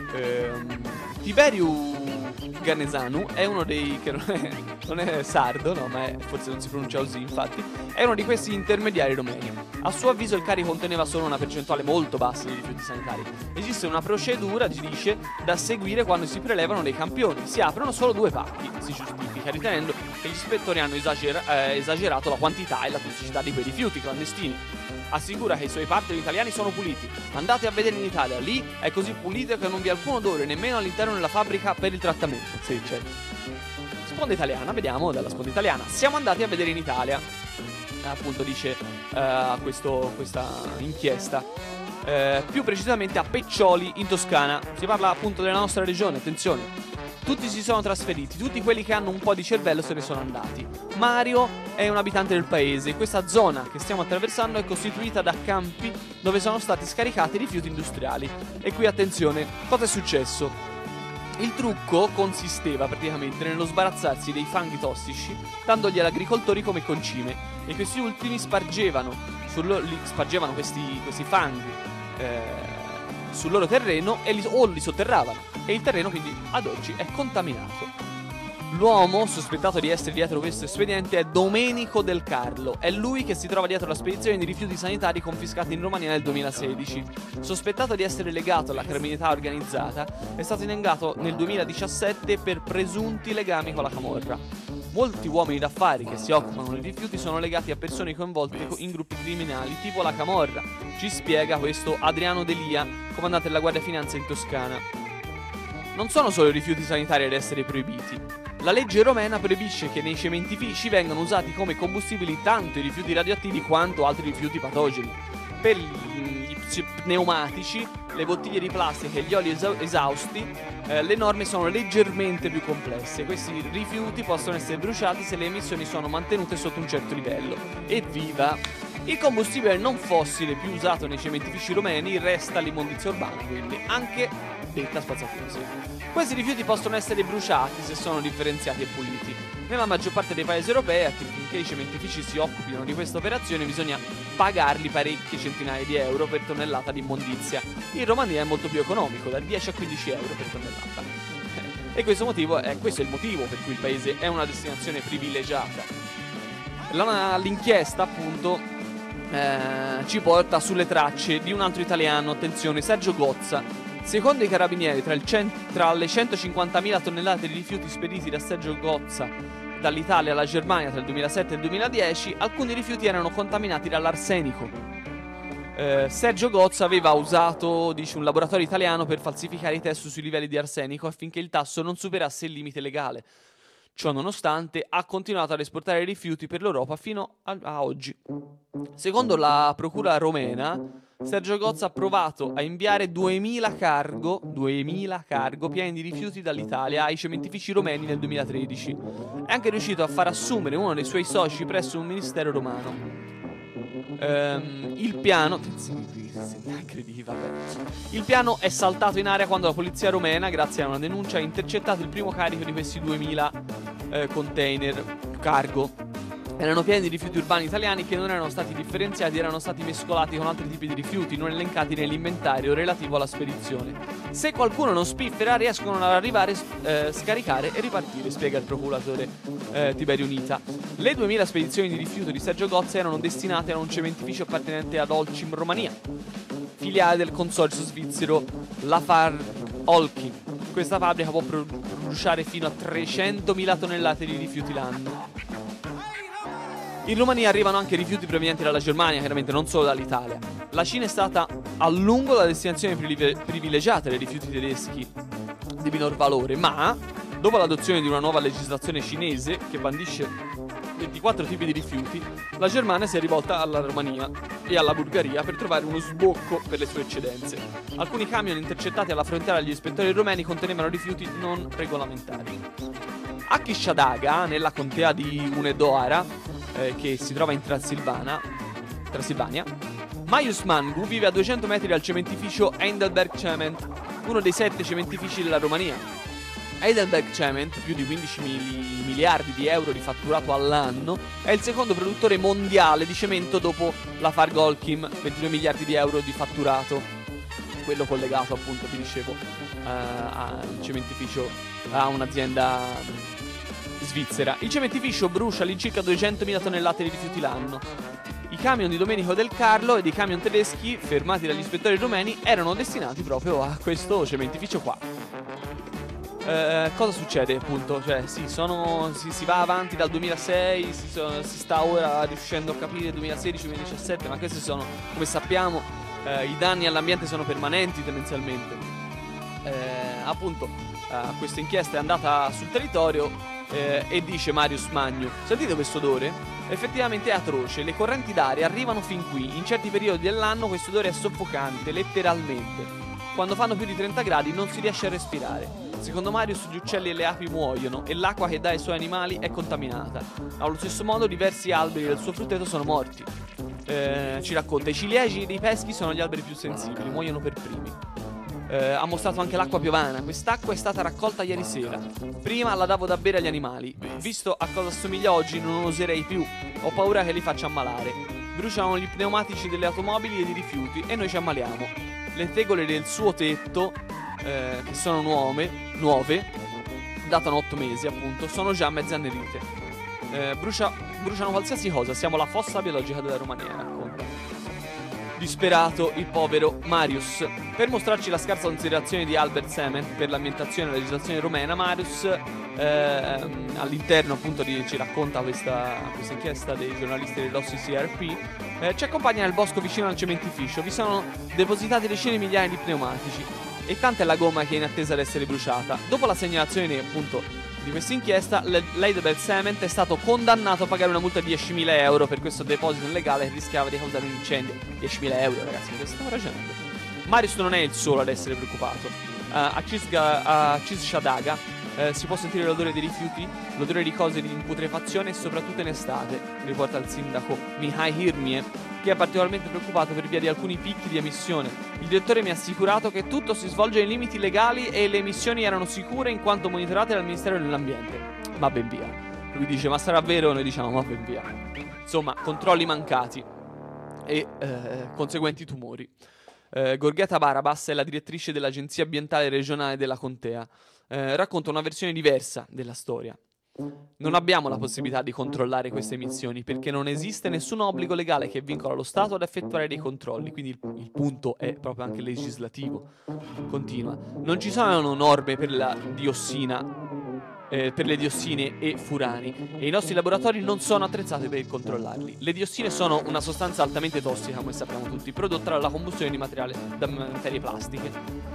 Ehm, Tiberiu Ganesanu è uno dei, che non è, non è sardo, no, ma è, forse non si pronuncia così, infatti, è uno di questi intermediari romeni. A suo avviso il carico conteneva solo una percentuale molto bassa di rifiuti sanitari. Esiste una procedura, si dice, da seguire quando si prelevano dei campioni. Si aprono solo due pacchi, si giustifica, ritenendo che gli ispettori hanno esagera- eh, esagerato la quantità e la tossicità di quei rifiuti clandestini. Assicura che i suoi partner italiani sono puliti. Andate a vedere in Italia, lì è così pulito che non vi è alcun odore nemmeno all'interno della fabbrica per il trattamento. Sì, certo. Sponda italiana, vediamo dalla sponda italiana. Siamo andati a vedere in Italia, eh, appunto dice uh, questo, questa inchiesta, eh, più precisamente a Peccioli in Toscana. Si parla appunto della nostra regione, attenzione. Tutti si sono trasferiti, tutti quelli che hanno un po' di cervello se ne sono andati. Mario è un abitante del paese. Questa zona che stiamo attraversando è costituita da campi dove sono stati scaricati rifiuti industriali. E qui attenzione, cosa è successo? Il trucco consisteva praticamente nello sbarazzarsi dei fanghi tossici dandogli agli agricoltori come concime, e questi ultimi spargevano, sul, li, spargevano questi, questi fanghi eh, sul loro terreno e li, o li sotterravano, e il terreno quindi ad oggi è contaminato. L'uomo sospettato di essere dietro questo espediente è Domenico Del Carlo. È lui che si trova dietro la spedizione di rifiuti sanitari confiscati in Romania nel duemilasedici. Sospettato di essere legato alla criminalità organizzata, è stato indagato nel duemiladiciassette per presunti legami con la camorra. Molti uomini d'affari che si occupano dei rifiuti sono legati a persone coinvolte in gruppi criminali tipo la camorra. Ci spiega questo Adriano Delia, comandante della Guardia Finanza in Toscana. Non sono solo i rifiuti sanitari ad essere proibiti. La legge romena proibisce che nei cementifici vengano usati come combustibili tanto i rifiuti radioattivi quanto altri rifiuti patogeni. Per gli pneumatici, le bottiglie di plastica e gli oli esa- esausti, eh, le norme sono leggermente più complesse. Questi rifiuti possono essere bruciati se le emissioni sono mantenute sotto un certo livello. Evviva! Il combustibile non fossile più usato nei cementifici romeni resta l'immondizia urbana, quindi anche detta spazzatura, sì. Questi rifiuti possono essere bruciati se sono differenziati e puliti. Nella maggior parte dei paesi europei, affinché i cementifici si occupino di questa operazione, bisogna pagarli parecchie centinaia di euro per tonnellata di immondizia. In Romania è molto più economico, da dieci a quindici euro per tonnellata. E questo motivo è, questo è il motivo per cui il paese è una destinazione privilegiata. La, l'inchiesta, appunto, eh, ci porta sulle tracce di un altro italiano, attenzione, Sergio Gozza. Secondo i carabinieri, tra, il cent- tra le centocinquantamila tonnellate di rifiuti spediti da Sergio Gozza dall'Italia alla Germania tra il duemilasette e il duemiladieci, alcuni rifiuti erano contaminati dall'arsenico. Eh, Sergio Gozza aveva usato, dice, un laboratorio italiano per falsificare i test sui livelli di arsenico affinché il tasso non superasse il limite legale. Ciò nonostante, ha continuato ad esportare i rifiuti per l'Europa fino a, a oggi. Secondo la procura romena, Sergio Gozza ha provato a inviare duemila cargo, duemila cargo pieni di rifiuti dall'Italia ai cementifici romeni nel duemilatredici. È anche riuscito a far assumere uno dei suoi soci presso un ministero romano. Ehm, il piano... Il piano è saltato in aria quando la polizia romena, grazie a una denuncia, ha intercettato il primo carico di questi duemila eh, container cargo. erano pieni di rifiuti urbani italiani che non erano stati differenziati, erano stati mescolati con altri tipi di rifiuti non elencati nell'inventario relativo alla spedizione. Se qualcuno non spiffera riescono ad arrivare, eh, scaricare e ripartire, spiega il procuratore eh, Tiberio Nita. Le duemila spedizioni di rifiuto di Sergio Gozzi erano destinate a un cementificio appartenente ad Holcim Romania, filiale del consorzio svizzero Lafarge-Holcim. Questa fabbrica può bruciare fino a trecentomila tonnellate di rifiuti l'anno. In Romania arrivano anche rifiuti provenienti dalla Germania, chiaramente non solo dall'Italia. La Cina è stata a lungo la destinazione privilegiata dei rifiuti tedeschi di minor valore, ma dopo l'adozione di una nuova legislazione cinese che bandisce ventiquattro tipi di rifiuti, la Germania si è rivolta alla Romania e alla Bulgaria per trovare uno sbocco per le sue eccedenze. Alcuni camion intercettati alla frontiera dagli ispettori romeni contenevano rifiuti non regolamentari. A Kishadaga, nella contea di Hunedoara, eh, che si trova in Transilvania, Transilvania, Marius Mangu vive a duecento metri dal cementificio Heidelberg Cement, uno dei sette cementifici della Romania. Heidelberg Cement, più di quindici mili- miliardi di euro di fatturato all'anno, è il secondo produttore mondiale di cemento dopo Lafarge-Holcim, ventidue miliardi di euro di fatturato, quello collegato appunto, vi dicevo, uh, al cementificio, a un'azienda svizzera. Il cementificio brucia all'incirca duecentomila tonnellate di rifiuti l'anno. I camion di Domenico Del Carlo ed i camion tedeschi fermati dagli ispettori romeni erano destinati proprio a questo cementificio qua. Eh, cosa succede appunto? Cioè sì, sono, si, si va avanti dal duemilasei, si, si sta ora riuscendo a capire duemilasedici duemiladiciassette, ma questi sono, come sappiamo, eh, i danni all'ambiente sono permanenti tendenzialmente. Eh, appunto, eh, questa inchiesta è andata sul territorio eh, e dice Marius Magnu: sentite questo odore? Effettivamente è atroce, le correnti d'aria arrivano fin qui, in certi periodi dell'anno questo odore è soffocante, letteralmente. Quando fanno più di trenta gradi non si riesce a respirare. Secondo Marius gli uccelli e le api muoiono e l'acqua che dà ai suoi animali è contaminata. Allo stesso modo diversi alberi del suo frutteto sono morti. Eh, ci racconta: i ciliegi dei peschi sono gli alberi più sensibili, muoiono per primi. Eh, ha mostrato anche l'acqua piovana. Quest'acqua è stata raccolta ieri sera. Prima la davo da bere agli animali. Visto a cosa assomiglia oggi non oserei più. Ho paura che li faccia ammalare. Bruciano gli pneumatici delle automobili e i rifiuti e noi ci ammaliamo. Le tegole del suo tetto, eh, che sono nuove, nuove, datano otto mesi appunto, sono già mezze annerite. Eh, brucia, bruciano qualsiasi cosa, siamo la fossa biologica della Romania, racconta. Disperato il povero Marius. Per mostrarci la scarsa considerazione di Albert Cement per l'ambientazione e la legislazione romena, Marius eh, all'interno appunto di, ci racconta questa, questa inchiesta dei giornalisti dell'O C C R P, eh, ci accompagna nel bosco vicino al cementificio. Vi sono depositate decine di migliaia di pneumatici e tanta è la gomma che è in attesa di essere bruciata. Dopo la segnalazione appunto di questa inchiesta, l'Heidelberg Cement è stato condannato a pagare una multa di diecimila euro per questo deposito illegale che rischiava di causare un incendio. diecimila euro, ragazzi, ma che stiamo ragionando? Marius non è il solo ad essere preoccupato. Uh, a, Cisga, a Kishadaga uh, si può sentire l'odore dei rifiuti, l'odore di cose di putrefazione e soprattutto in estate, riporta il sindaco Mihai Hirmie, che è particolarmente preoccupato per via di alcuni picchi di emissione. Il direttore mi ha assicurato che tutto si svolge nei limiti legali e le emissioni erano sicure in quanto monitorate dal Ministero dell'Ambiente. Ma ben via. Lui dice: ma sarà vero? Noi diciamo: ma ben via. Insomma, controlli mancati e eh, conseguenti tumori. eh, Gorgheta Barabas è la direttrice dell'Agenzia Ambientale Regionale della Contea. eh, Racconta una versione diversa della storia. Non abbiamo la possibilità di controllare queste emissioni perché non esiste nessun obbligo legale che vincola lo Stato ad effettuare dei controlli, quindi il, il punto è proprio anche legislativo. Continua: non ci sono norme per la diossina, eh, per le diossine e furani e i nostri laboratori non sono attrezzati per controllarli. Le diossine sono una sostanza altamente tossica, come sappiamo tutti, prodotta dalla combustione di materiale, da materie plastiche.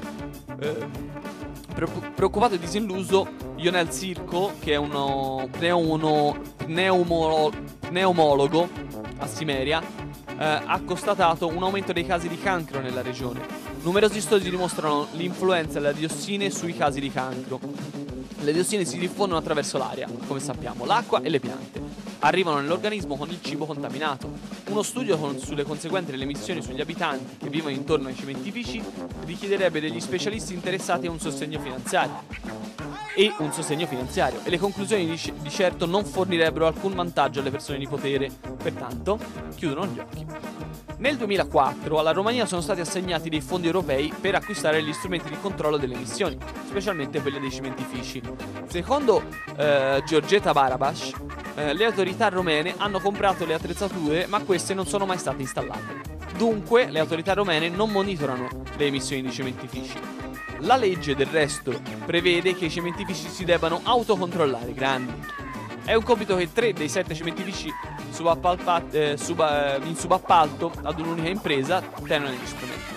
Eh, Preoccupato e disilluso, Ionel Circo, che è uno pneumo, pneumo, pneumologo a Simeria, eh, ha constatato un aumento dei casi di cancro nella regione. Numerosi studi dimostrano l'influenza della diossine sui casi di cancro. Le diossine si diffondono attraverso l'aria, come sappiamo, l'acqua e le piante. Arrivano nell'organismo con il cibo contaminato. Uno studio con, sulle conseguenze delle emissioni sugli abitanti che vivono intorno ai cementifici richiederebbe degli specialisti interessati a un sostegno finanziario. e un sostegno finanziario, e le conclusioni di, di certo non fornirebbero alcun vantaggio alle persone di potere, pertanto chiudono gli occhi. Nel duemilaquattro alla Romania sono stati assegnati dei fondi europei per acquistare gli strumenti di controllo delle emissioni, specialmente quelli dei cementifici. Secondo eh, Giorgeta Barabas, eh, le autorità romene hanno comprato le attrezzature, ma queste non sono mai state installate. Dunque, le autorità romene non monitorano le emissioni di cementifici. La legge, del resto, prevede che i cementifici si debbano autocontrollare grandi. È un compito che tre dei sette cementifici eh, sub, eh, in subappalto ad un'unica impresa tengono negli strumenti.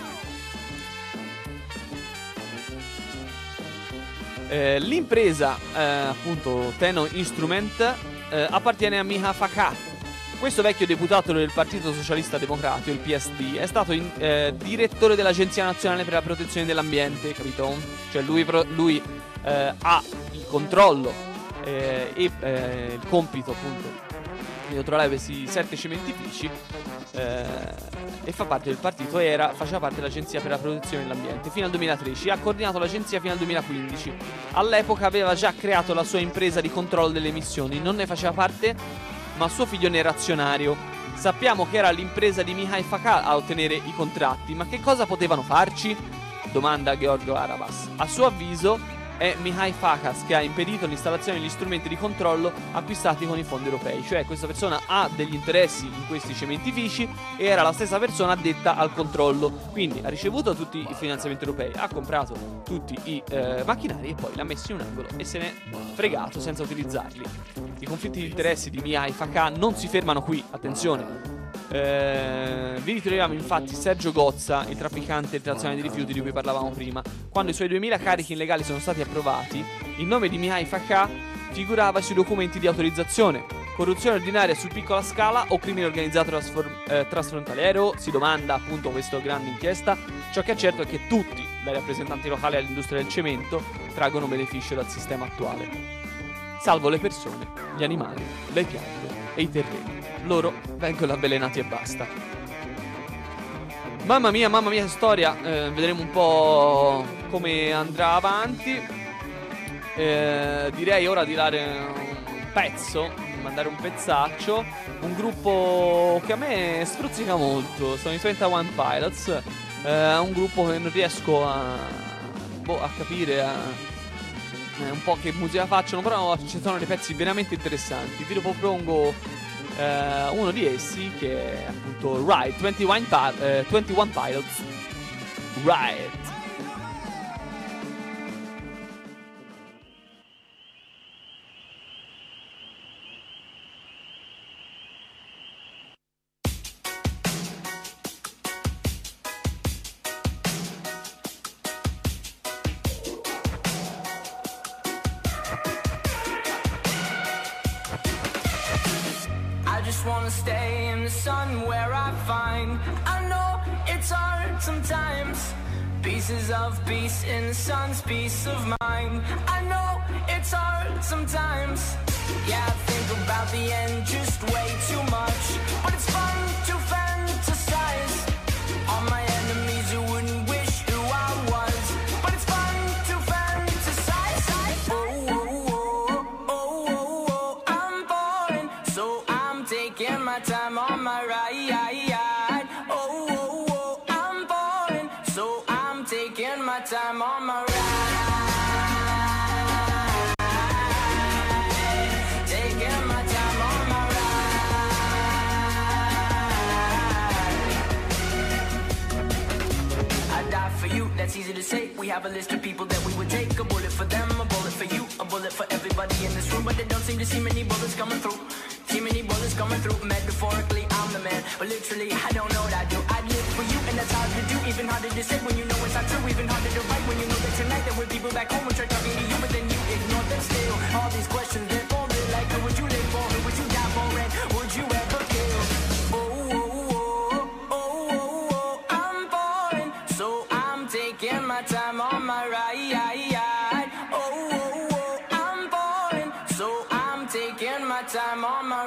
Eh, l'impresa, eh, appunto, Teno Instrument, eh, appartiene a Miha Fakha. Questo vecchio deputato del Partito Socialista Democratico, il P S D, è stato in, eh, direttore dell'Agenzia Nazionale per la Protezione dell'Ambiente, capito? Cioè lui, lui eh, ha il controllo eh, e eh, il compito, appunto, di controllare questi sette cementifici eh, e fa parte del partito, era, faceva parte dell'Agenzia per la Protezione dell'Ambiente fino al duemilatredici, ha coordinato l'agenzia fino al duemilaquindici. All'epoca aveva già creato la sua impresa di controllo delle emissioni, non ne faceva parte, ma suo figlio ne era azionario. Sappiamo che era l'impresa di Mihai Fakha a ottenere i contratti, ma che cosa potevano farci? Domanda Giorgio Arabas. A suo avviso è Mihai Fakha che ha impedito l'installazione degli strumenti di controllo acquistati con i fondi europei. Cioè questa persona ha degli interessi in questi cementifici e era la stessa persona addetta al controllo. Quindi ha ricevuto tutti i finanziamenti europei, ha comprato tutti i eh, macchinari e poi l'ha messo in un angolo e se n'è fregato senza utilizzarli. I conflitti di interessi di Mihai Fakha non si fermano qui, attenzione. Eh, vi ritroviamo infatti Sergio Gozza, il trafficante internazionale di rifiuti di cui parlavamo prima. Quando i suoi duemila carichi illegali sono stati approvati, il nome di Mihai Fakha figurava sui documenti di autorizzazione. Corruzione ordinaria su piccola scala o crimine organizzato trasfor- eh, trasfrontaliero? Si domanda appunto questa grande inchiesta. Ciò che è certo è che tutti, dai rappresentanti locali all'industria del cemento, traggono beneficio dal sistema attuale, salvo le persone, gli animali, le piante e i terreni. Loro vengono avvelenati e basta. Mamma mia, mamma mia che storia. eh, Vedremo un po' come andrà avanti. eh, Direi ora di dare un pezzo, mandare un pezzaccio. Un gruppo che a me struzzica molto, sono i twenty-one Pilots. È un gruppo che non riesco a, boh, a capire a, un po' che musica facciano, però ci sono dei pezzi veramente interessanti. Vi propongo Uh, uno di essi che è appunto Ride, twenty-one, uh, twenty-one Pilots, Ride. Wanna stay in the sun where I find I know it's hard sometimes. Pieces of peace in the sun's peace of mind. I know it's hard sometimes. Yeah, I think about the end just way too much. But it's fun to fantasize on my enemies who wouldn't wish who I was. But it's fun to fantasize. Oh, oh, oh, oh, oh, oh, I'm boring, so I'm taking my time on my ride. Oh, oh, oh, I'm boring, so I'm taking my time on my ride. Taking my time on my ride. I die for you, that's easy to say. We have a list of people that we would take. A bullet for them, a bullet for you, a bullet for everybody in this room. But they don't seem to see many bullets coming through. See many bullets coming through. Metaphorically, I'm the man, but literally, I don't know what I do. I live for you, and that's hard to do. Even harder to say when you know it's not true. Even harder to write when you know that tonight there were people back home and try talking to you, but then you ignore them still. All these questions, they're forming like, who would you live for? Who would you die for? And would you ever kill? Oh, oh, oh, oh, oh, oh, I'm boring, so I'm taking my time on my ride. Oh, oh, oh, I'm boring, so I'm taking my time on my ride.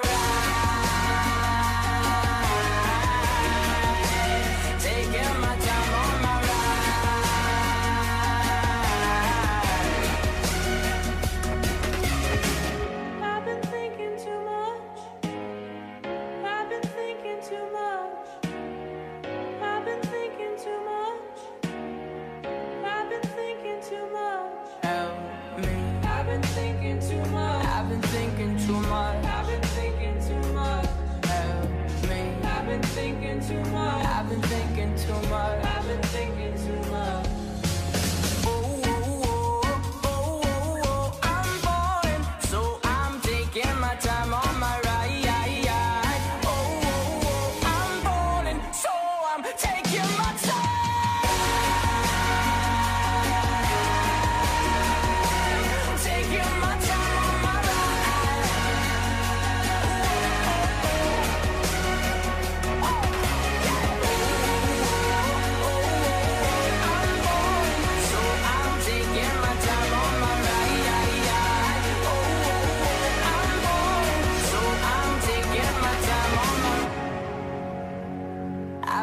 Taking my time on my ride.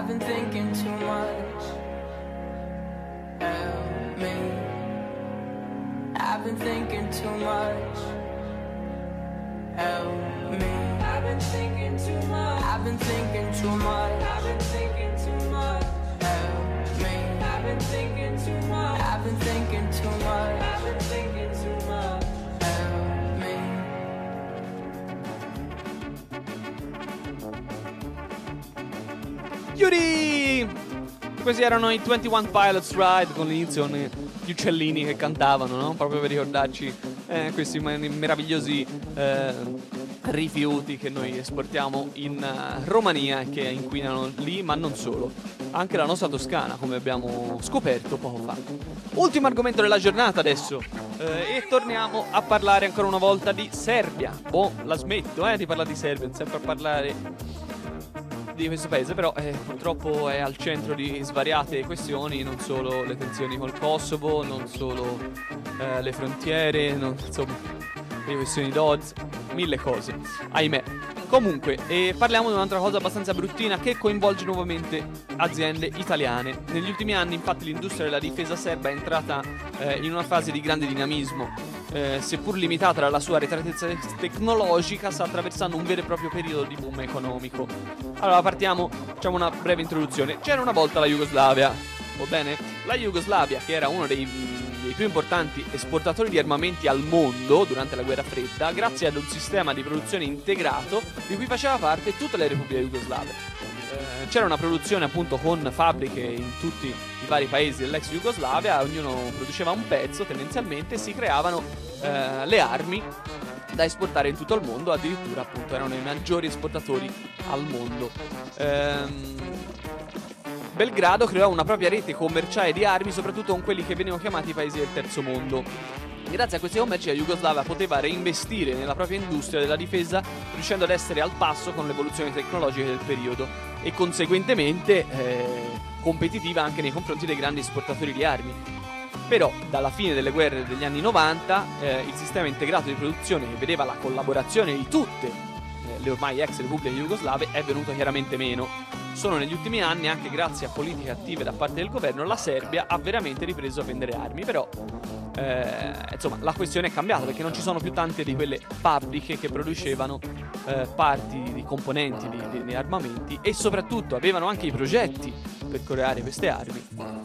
I've been thinking too much. Help me. I've been thinking too much. Help me. I've been thinking too much. I've been thinking too much. I've been thinking too much. Help me. I've been thinking too much. I've been thinking too much. I've been thinking too much. Help me. Yuri! Questi erano i ventuno Pilots Ride, con l'inizio con gli uccellini che cantavano, no? Proprio per ricordarci eh, questi meravigliosi eh, rifiuti che noi esportiamo in uh, Romania e che inquinano lì, ma non solo. Anche la nostra Toscana, come abbiamo scoperto poco fa. Ultimo argomento della giornata adesso. Eh, e torniamo a parlare ancora una volta di Serbia. Boh, la smetto eh, di parlare di Serbia, sempre a parlare di questo paese, però eh, purtroppo è al centro di svariate questioni, non solo le tensioni col Kosovo, non solo eh, le frontiere, non, insomma, le questioni Dodds, mille cose, ahimè. Comunque, eh, parliamo di un'altra cosa abbastanza bruttina che coinvolge nuovamente aziende italiane. Negli ultimi anni, infatti, l'industria della difesa serba è entrata eh, in una fase di grande dinamismo. Eh, seppur limitata dalla sua arretratezza tecnologica, sta attraversando un vero e proprio periodo di boom economico. Allora partiamo, facciamo una breve introduzione. C'era una volta la Jugoslavia, va bene? La Jugoslavia, che era uno dei, dei più importanti esportatori di armamenti al mondo durante la guerra fredda, grazie ad un sistema di produzione integrato di cui faceva parte tutte le repubbliche jugoslave. Eh, c'era una produzione appunto con fabbriche in tutti i vari paesi dell'ex Jugoslavia, ognuno produceva un pezzo tendenzialmente e si creavano eh, le armi da esportare in tutto il mondo, addirittura appunto erano i maggiori esportatori al mondo. Ehm, Belgrado creò una propria rete commerciale di armi, soprattutto con quelli che venivano chiamati i paesi del terzo mondo. Grazie a questi commerci la Jugoslavia poteva reinvestire nella propria industria della difesa, riuscendo ad essere al passo con le evoluzioni tecnologiche del periodo e conseguentemente eh, competitiva anche nei confronti dei grandi esportatori di armi. Però dalla fine delle guerre degli anni novanta eh, il sistema integrato di produzione, che vedeva la collaborazione di tutte eh, le ormai ex repubbliche jugoslave, è venuto chiaramente meno. Solo negli ultimi anni, anche grazie a politiche attive da parte del governo, la Serbia ha veramente ripreso a vendere armi. Però eh, insomma la questione è cambiata, perché non ci sono più tante di quelle fabbriche che producevano eh, parti di componenti di, di, di armamenti, e soprattutto avevano anche i progetti per creare queste armi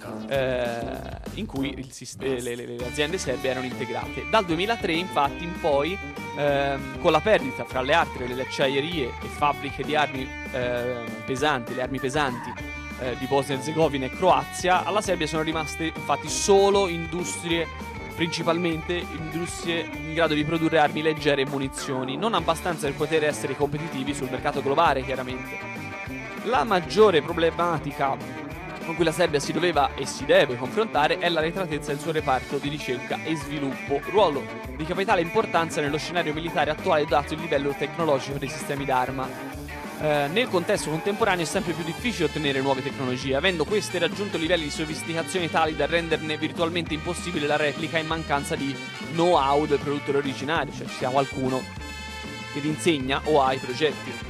eh, in cui il sist- le, le, le aziende serbe erano integrate. Dal duemilatré infatti in poi, ehm, con la perdita fra le altre le acciaierie e fabbriche di armi eh, pesanti, le armi pesanti eh, di Bosnia e Erzegovina e Croazia, alla Serbia sono rimaste infatti solo industrie, principalmente industrie in grado di produrre armi leggere e munizioni, non abbastanza per poter essere competitivi sul mercato globale, chiaramente. La maggiore problematica con cui la Serbia si doveva e si deve confrontare è l'arretratezza del suo reparto di ricerca e sviluppo, ruolo di capitale importanza nello scenario militare attuale dato il livello tecnologico dei sistemi d'arma. Eh, nel contesto contemporaneo è sempre più difficile ottenere nuove tecnologie, avendo queste raggiunto livelli di sofisticazione tali da renderne virtualmente impossibile la replica in mancanza di know-how del produttore originario, cioè ci sia qualcuno che ti insegna o ha i progetti.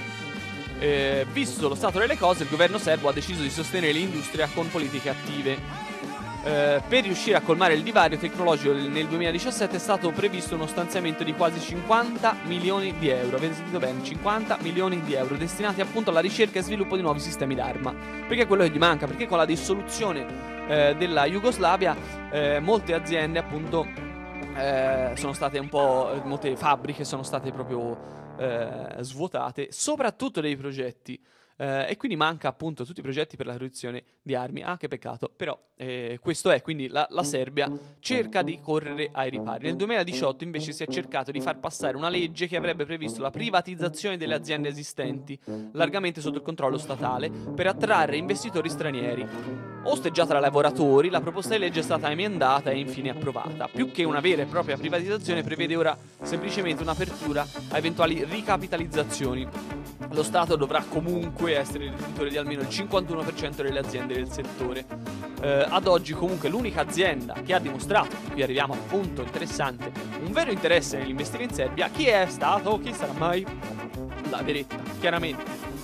Eh, visto lo stato delle cose, il governo serbo ha deciso di sostenere l'industria con politiche attive. Eh, per riuscire a colmare il divario tecnologico, nel duemiladiciassette è stato previsto uno stanziamento di quasi cinquanta milioni di euro. Avete sentito bene? cinquanta milioni di euro destinati appunto alla ricerca e sviluppo di nuovi sistemi d'arma. Perché è quello che gli manca, perché con la dissoluzione eh, della Jugoslavia eh, molte aziende appunto eh, sono state un po', molte fabbriche sono state proprio Eh, svuotate, soprattutto dei progetti, eh, e quindi manca appunto tutti i progetti per la produzione di armi. Ah, che peccato, però eh, questo è, quindi la, la Serbia cerca di correre ai ripari. Nel duemiladiciotto invece si è cercato di far passare una legge che avrebbe previsto la privatizzazione delle aziende esistenti, largamente sotto il controllo statale, per attrarre investitori stranieri. Osteggiata da lavoratori, la proposta di legge è stata emendata e infine approvata. Più che una vera e propria privatizzazione, prevede ora semplicemente un'apertura a eventuali ricapitalizzazioni. Lo Stato dovrà comunque essere il detentore di almeno il cinquantuno per cento delle aziende del settore. Eh, ad oggi comunque l'unica azienda che ha dimostrato, qui arriviamo al punto interessante, un vero interesse nell'investire in Serbia, chi è stato? Chi sarà mai? La Beretta, chiaramente.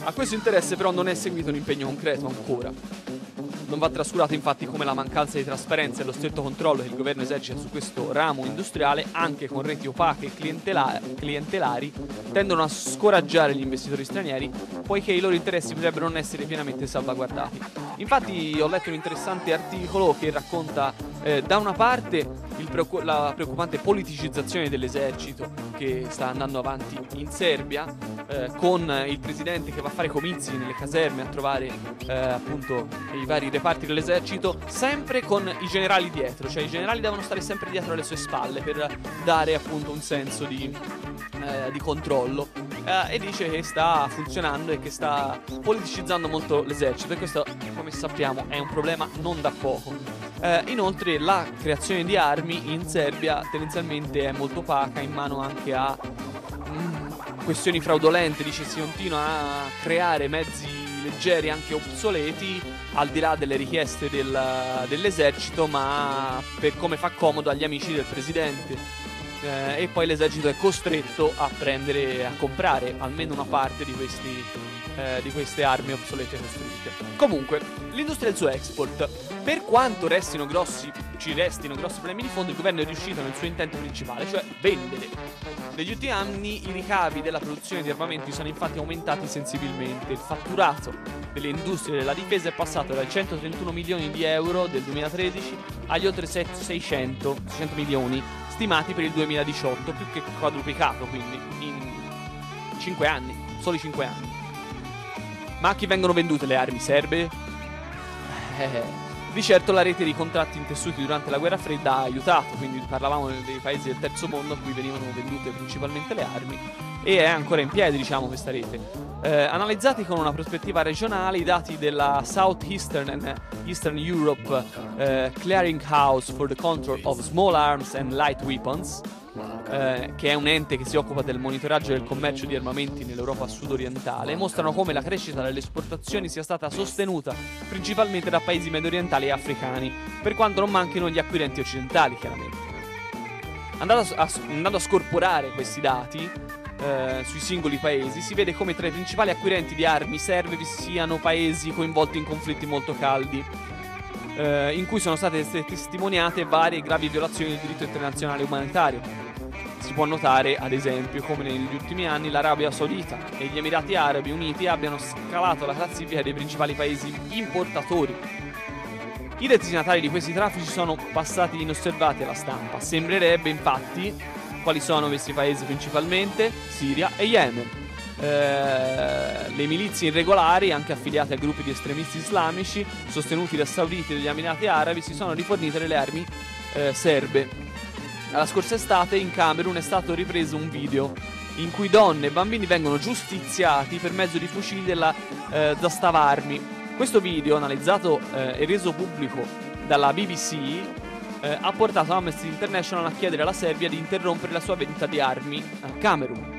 A questo interesse però non è seguito un impegno concreto ancora. Non va trascurato infatti come la mancanza di trasparenza e lo stretto controllo che il governo esercita su questo ramo industriale, anche con reti opache e clientela- clientelari, tendono a scoraggiare gli investitori stranieri, poiché i loro interessi potrebbero non essere pienamente salvaguardati. Infatti ho letto un interessante articolo che racconta eh, da una parte il preoccu- la preoccupante politicizzazione dell'esercito che sta andando avanti in Serbia, eh, con il presidente che va a fare comizi nelle caserme a trovare eh, appunto i vari reparti dell'esercito, sempre con i generali dietro, cioè i generali devono stare sempre dietro alle sue spalle per dare appunto un senso di, eh, di controllo, eh, e dice che sta funzionando e che sta politicizzando molto l'esercito, e questo, come sappiamo, è un problema non da poco. Eh, inoltre la creazione di armi in Serbia tendenzialmente è molto opaca, in mano anche a mm, questioni fraudolente, dice si continua a creare mezzi leggeri anche obsoleti al di là delle richieste del, dell'esercito, ma per come fa comodo agli amici del presidente, eh, e poi l'esercito è costretto a prendere, a comprare almeno una parte di questi eh, di queste armi obsolete costruite. Comunque, l'industria del suo export, per quanto restino grossi, ci restino grossi problemi di fondo, il governo è riuscito nel suo intento principale, cioè vendere. Negli ultimi anni i ricavi della produzione di armamenti sono infatti aumentati sensibilmente. Il fatturato delle industrie della difesa è passato dai centotrentuno milioni di euro del duemilatredici agli oltre seicento milioni stimati per il duemiladiciotto, più che quadruplicato quindi in cinque anni, soli cinque anni. Ma a chi vengono vendute le armi serbe? Eh... Di certo la rete di contratti intessuti durante la guerra fredda ha aiutato, quindi parlavamo dei paesi del terzo mondo a cui venivano vendute principalmente le armi, e è ancora in piedi, diciamo, questa rete. Eh, analizzati con una prospettiva regionale, i dati della South Eastern and Eastern Europe eh, Clearing House for the Control of Small Arms and Light Weapons, eh, che è un ente che si occupa del monitoraggio del commercio di armamenti nell'Europa sudorientale, mostrano come la crescita delle esportazioni sia stata sostenuta principalmente da paesi mediorientali e africani, per quanto non manchino gli acquirenti occidentali, chiaramente. Andando a, andando a scorporare questi dati eh, sui singoli paesi, si vede come tra i principali acquirenti di armi serve vi siano paesi coinvolti in conflitti molto caldi, eh, in cui sono state testimoniate varie gravi violazioni del diritto internazionale umanitario. Si può notare, ad esempio, come negli ultimi anni l'Arabia Saudita e gli Emirati Arabi Uniti abbiano scalato la classifica dei principali paesi importatori. I destinatari di questi traffici sono passati inosservati alla stampa. Sembrerebbe, infatti, quali sono questi paesi principalmente? Siria e Yemen. Eh, le milizie irregolari, anche affiliate a gruppi di estremisti islamici, sostenuti da sauditi e dagli Emirati Arabi, si sono rifornite delle armi eh, serbe. La scorsa estate in Camerun è stato ripreso un video in cui donne e bambini vengono giustiziati per mezzo di fucili della eh, Zastava Army. Questo video, analizzato eh, e reso pubblico dalla B B C, eh, ha portato Amnesty International a chiedere alla Serbia di interrompere la sua vendita di armi al Camerun.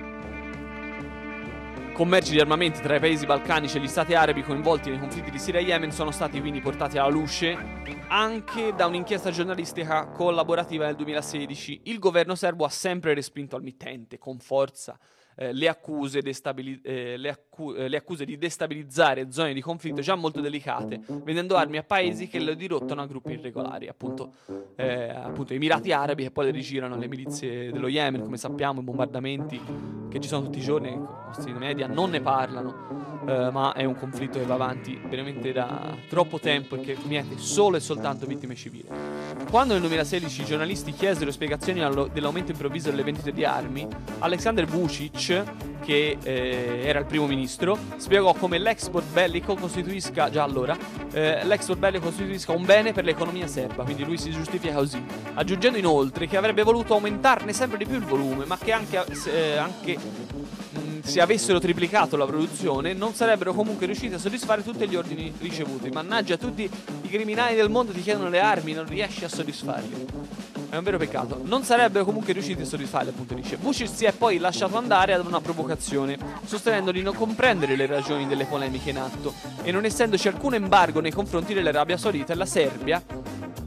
Commerci di armamenti tra i paesi balcanici e gli stati arabi coinvolti nei conflitti di Siria e Yemen sono stati quindi portati alla luce anche da un'inchiesta giornalistica collaborativa nel duemilasedici. Il governo serbo ha sempre respinto al mittente con forza eh, le, accuse destabili- eh, le, accu- eh, le accuse di destabilizzare zone di conflitto già molto delicate, vendendo armi a paesi che le dirottano a gruppi irregolari, appunto, eh, appunto Emirati Arabi, che poi le rigirano alle milizie dello Yemen. Come sappiamo, i bombardamenti che ci sono tutti i giorni, i nostri media non ne parlano, eh, ma è un conflitto che va avanti veramente da troppo tempo e che miete solo e soltanto vittime civili. Quando nel duemilasedici i giornalisti chiesero spiegazioni allo- dell'aumento improvviso delle vendite di armi, Aleksandar Vučić, che eh, era il primo ministro, spiegò come l'export bellico costituisca, già allora, eh, l'export bellico costituisca un bene per l'economia serba, quindi lui si giustifica così, aggiungendo inoltre che avrebbe voluto aumentarne sempre di più il volume, ma che anche, eh, anche mh, se avessero triplicato la produzione non sarebbero comunque riusciti a soddisfare tutti gli ordini ricevuti. Mannaggia, tutti i criminali del mondo ti chiedono le armi, non riesci a soddisfarli. È un vero peccato. Non sarebbero comunque riusciti a soddisfarle, appunto, dice. Vučić si è poi lasciato andare ad una provocazione, sostenendo di non comprendere le ragioni delle polemiche in atto, e non essendoci alcun embargo nei confronti dell'Arabia Saudita e la Serbia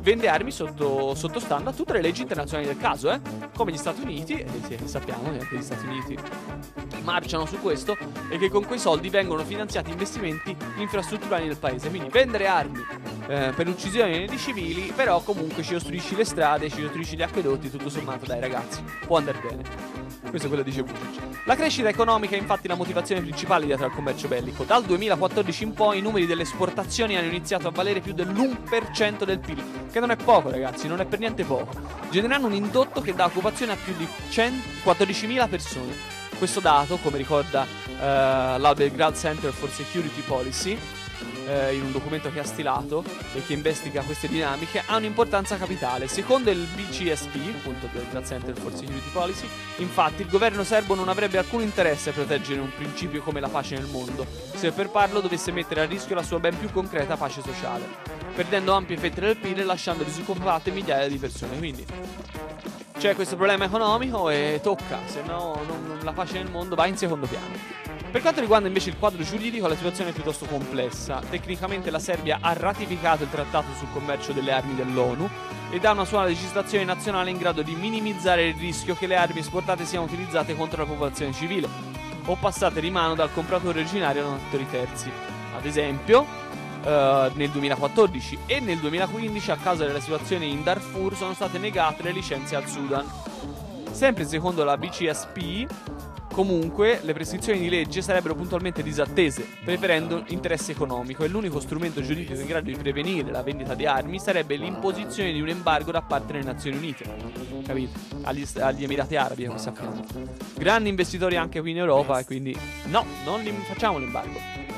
vende armi sotto, sottostando a tutte le leggi internazionali del caso, eh? Come gli Stati Uniti, e eh, sappiamo che anche gli Stati Uniti marciano su questo, e che con quei soldi vengono finanziati investimenti infrastrutturali nel paese. Quindi vendere armi eh, per l'uccisione di civili, però comunque ci costruisci le strade, ci costruisci gli acquedotti, tutto sommato, dai ragazzi, può andare bene. Questo è quello che dice Vučić. La crescita economica è infatti la motivazione principale dietro al commercio bellico. Dal duemilaquattordici in poi i numeri delle esportazioni hanno iniziato a valere più dell'uno per cento del P I L, che non è poco ragazzi, non è per niente poco, generando un indotto che dà occupazione a più di quattordicimila persone. Questo dato, come ricorda uh, l'Albelgrad Center for Security Policy, Uh, in un documento che ha stilato e che investiga queste dinamiche, ha un'importanza capitale. Secondo il B C S P, appunto il Center for Security Policy, infatti il governo serbo non avrebbe alcun interesse a proteggere un principio come la pace nel mondo, se per farlo dovesse mettere a rischio la sua ben più concreta pace sociale, perdendo ampie fette del P I L e lasciando disoccupate migliaia di persone. Quindi c'è questo problema economico e tocca, se no non, non, la pace nel mondo va in secondo piano. Per quanto riguarda invece il quadro giuridico, la situazione è piuttosto complessa. Tecnicamente la Serbia ha ratificato il trattato sul commercio delle armi dell'ONU ed ha una sua legislazione nazionale in grado di minimizzare il rischio che le armi esportate siano utilizzate contro la popolazione civile o passate di mano dal compratore originario a attori terzi. Ad esempio, uh, nel duemilaquattordici e nel duemilaquindici, a causa della situazione in Darfur, sono state negate le licenze al Sudan. Sempre secondo la B C S P, comunque, le prescrizioni di legge sarebbero puntualmente disattese, preferendo interesse economico, e l'unico strumento giuridico in grado di prevenire la vendita di armi sarebbe l'imposizione di un embargo da parte delle Nazioni Unite, capito? Agli, agli Emirati Arabi, come sappiamo. Grandi investitori anche qui in Europa, e quindi no, non li facciamo l'embargo.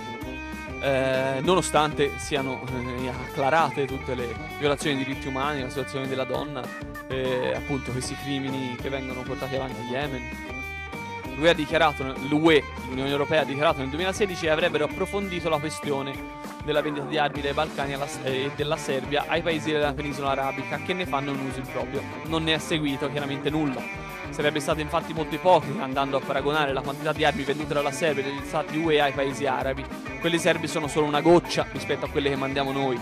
Eh, nonostante siano eh, acclarate tutte le violazioni dei diritti umani, la situazione della donna, eh, appunto questi crimini che vengono portati avanti in Yemen. L'U E ha dichiarato, l'U E, l'Unione Europea ha dichiarato nel duemilasedici che avrebbero approfondito la questione della vendita di armi dai Balcani alla, e della Serbia ai paesi della penisola arabica, che ne fanno un uso improprio. Non ne è seguito chiaramente nulla. Sarebbe stato infatti molto ipocrita andando a paragonare la quantità di armi vendute dalla Serbia e dagli stati U E ai paesi arabi. Quelle serbi sono solo una goccia rispetto a quelle che mandiamo noi.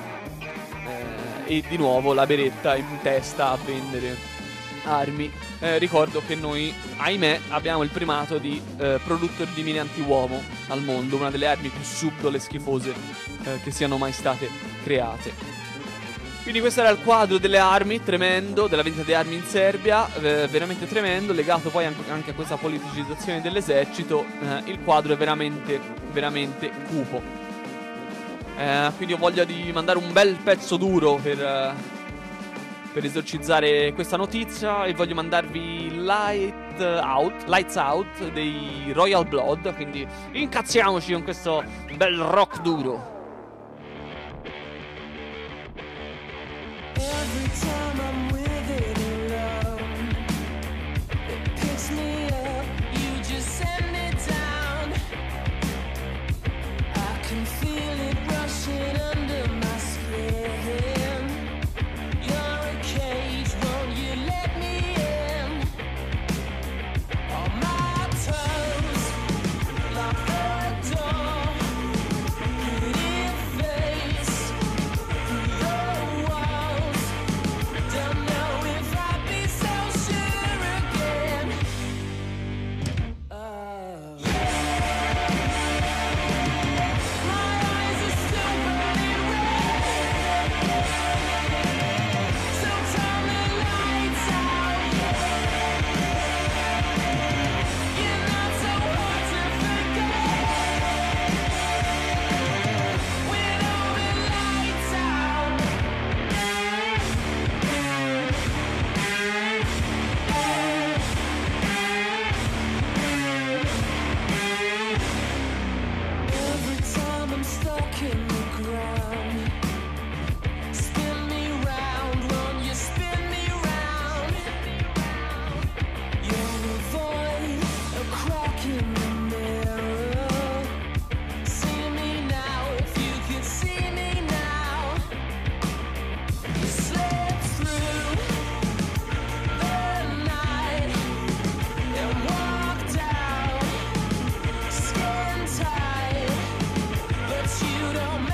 Eh, e di nuovo la beretta in testa a vendere armi. Eh, ricordo che noi, ahimè, abbiamo il primato di eh, produttori di mine anti-uomo al mondo, una delle armi più subdole e schifose eh, che siano mai state create. Quindi questo era il quadro delle armi, tremendo, della vendita di armi in Serbia, eh, veramente tremendo, legato poi anche a questa politicizzazione dell'esercito. Eh, il quadro è veramente, veramente cupo. Eh, quindi ho voglia di mandare un bel pezzo duro per... Eh, per esorcizzare questa notizia, e voglio mandarvi Light Out, Lights Out dei Royal Blood, quindi incazziamoci con questo bel rock duro. You don't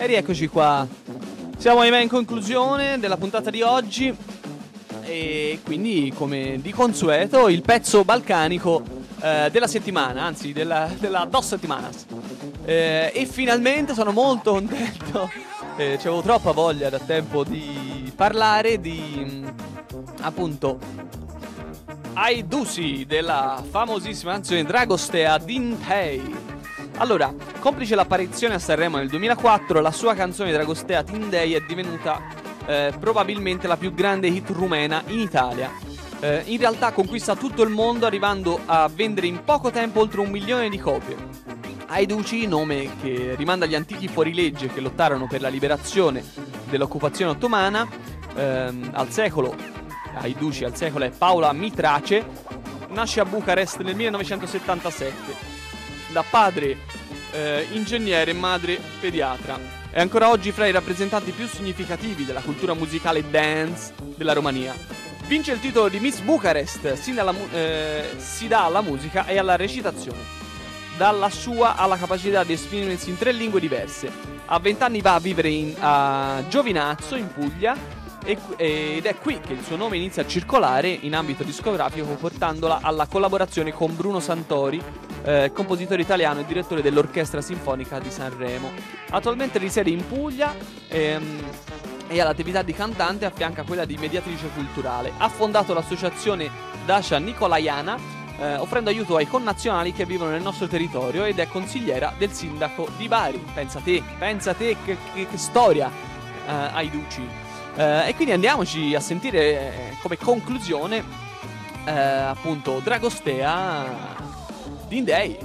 E rieccoci qua. Siamo ahimè in conclusione della puntata di oggi. E quindi, come di consueto, il pezzo balcanico eh, della settimana, anzi della, della dos semanas. Eh, e finalmente sono molto contento. Eh, c'avevo troppa voglia da tempo di parlare di appunto Ai Dusi, della famosissima canzone Dragostea Dintei. Allora, complice l'apparizione a Sanremo nel duemilaquattro, la sua canzone Dragostea Dintei è divenuta eh, probabilmente la più grande hit rumena in Italia. Eh, in realtà conquista tutto il mondo, arrivando a vendere in poco tempo oltre un milione di copie. Ai Dusi, nome che rimanda agli antichi fuorilegge che lottarono per la liberazione dell'occupazione ottomana, ehm, al secolo, Ai Dusi al secolo è Paola Mitrace, nasce a Bucarest nel millenovecentosettantasette. Da padre eh, ingegnere e madre pediatra. È ancora oggi fra i rappresentanti più significativi della cultura musicale dance della Romania. Vince il titolo di Miss Bucarest, si, dalla, eh, si dà alla musica e alla recitazione. Dalla sua alla capacità di esprimersi in tre lingue diverse. A vent'anni va a vivere in, a Giovinazzo, in Puglia, e, ed è qui che il suo nome inizia a circolare in ambito discografico, portandola alla collaborazione con Bruno Santori, eh, compositore italiano e direttore dell'Orchestra Sinfonica di Sanremo. Attualmente risiede in Puglia ehm, e all'attività di cantante affianca quella di mediatrice culturale. Ha fondato l'associazione Dacia Nicolaiana, eh, offrendo aiuto ai connazionali che vivono nel nostro territorio, ed è consigliera del sindaco di Bari. Pensa te, pensa te che, che, che storia, eh, Ai Dusi. Uh, e quindi andiamoci a sentire eh, come conclusione eh, appunto Dragostea Dintei.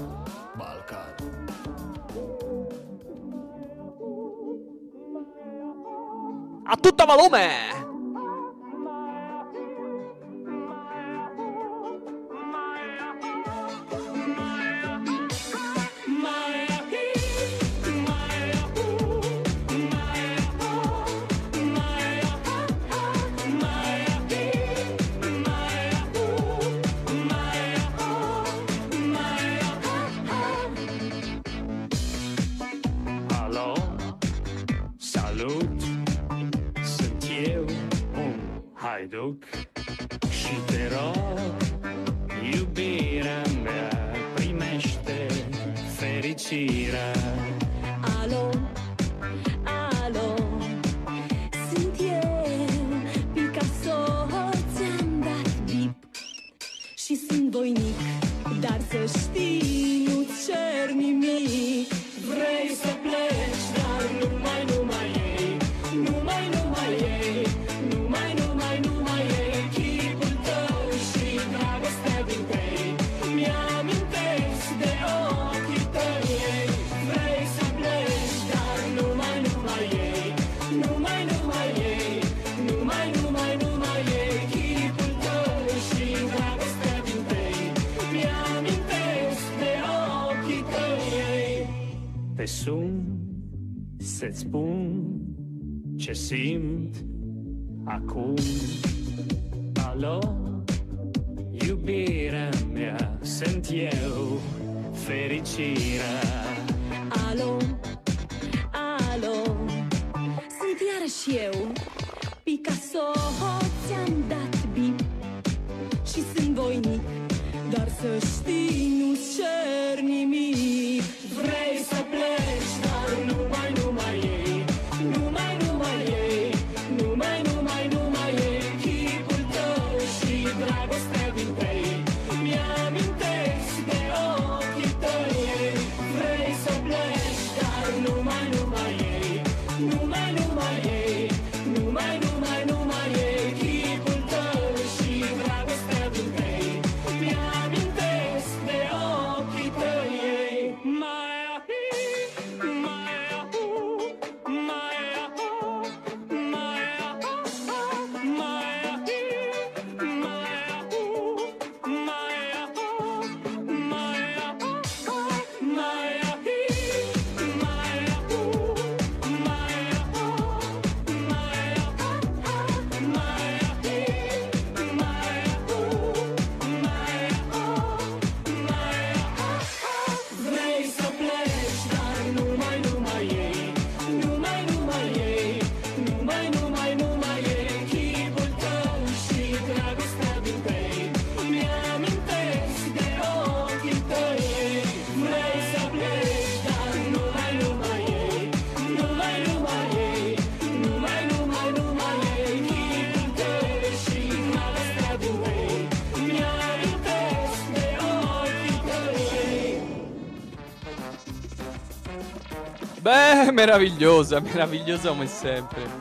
A tutto volume! Hajduk și te rog, iubirea mea, primește fericirea. Alo, alo, sunt eu, Picasso, ți-am dat bip și sunt voinic, dar să știi, nu cer nimic. Vrei să pleci, dar numai, numai ei, numai, numai ei, numai, numai, numai ei, chipul tău și dragostea din tei. Mi-amintesc de ochii tăi ei. Vrei să pleci, dar numai, numai ei, numai, numai ei, numai, numai, numai ei, chipul tău și dragostea din tei. Mi-amintesc de ochii tăi ei. Te sun să-ți spun ce simt acum. Alo, iubirea mea, sunt eu, fericirea. Alo, alo, sunt iarăși eu, Picasso, ți-am dat bip și sunt voinic, dar să știi, nu cer nimic. Vrei să pleci, dar numai, numai ei, numai, numai ei, numai, numai, numai ei, chipul tău și dragostea din tei. Mi-amintesc de ochii tăi ei. Vrei să pleci, dar numai, numai ei, numai, numai ei, numai, numai, numai ei, chipul tău și dragostea din tei. Mi-amintesc de ochii tăi ei. Mai My Eh, meravigliosa, meravigliosa come sempre.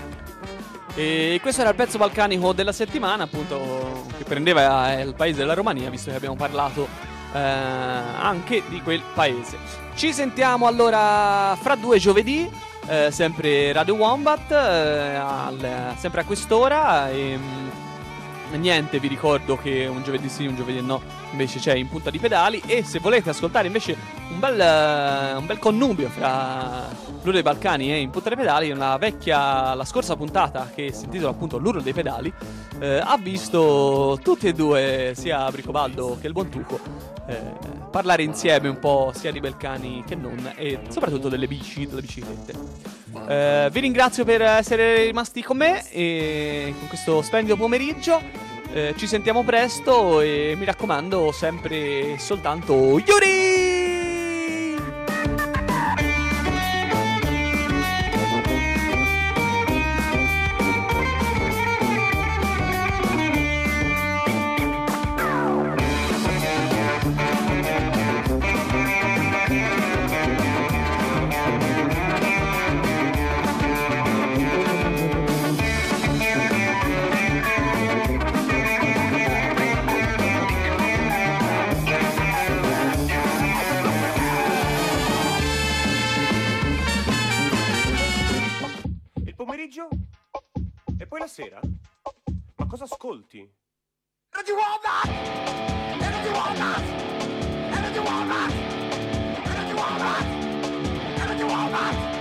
E questo era il pezzo balcanico della settimana, appunto, che prendeva il paese della Romania, visto che abbiamo parlato eh, anche di quel paese. Ci sentiamo allora fra due giovedì, eh, sempre Radio Wombat, eh, al, sempre a quest'ora. E niente, vi ricordo che un giovedì sì, un giovedì no, invece c'è In Punta di Pedali. E se volete ascoltare invece un bel, uh, un bel connubio fra l'Uro dei Balcani e In Punta dei Pedali, una vecchia, la scorsa puntata che si intitola appunto L'Uro dei Pedali, eh, ha visto tutti e due, sia Bricobaldo che il buon Tuco, eh, parlare insieme un po' sia di Balcani che non, e soprattutto delle bici, delle biciclette. Eh, vi ringrazio per essere rimasti con me e con questo splendido pomeriggio. Eh, ci sentiamo presto e mi raccomando sempre e soltanto Yuri! E poi la sera? Ma cosa ascolti? Radio Wombat! Radio Wombat! Radio Wombat! Radio Wombat! Radio Wombat!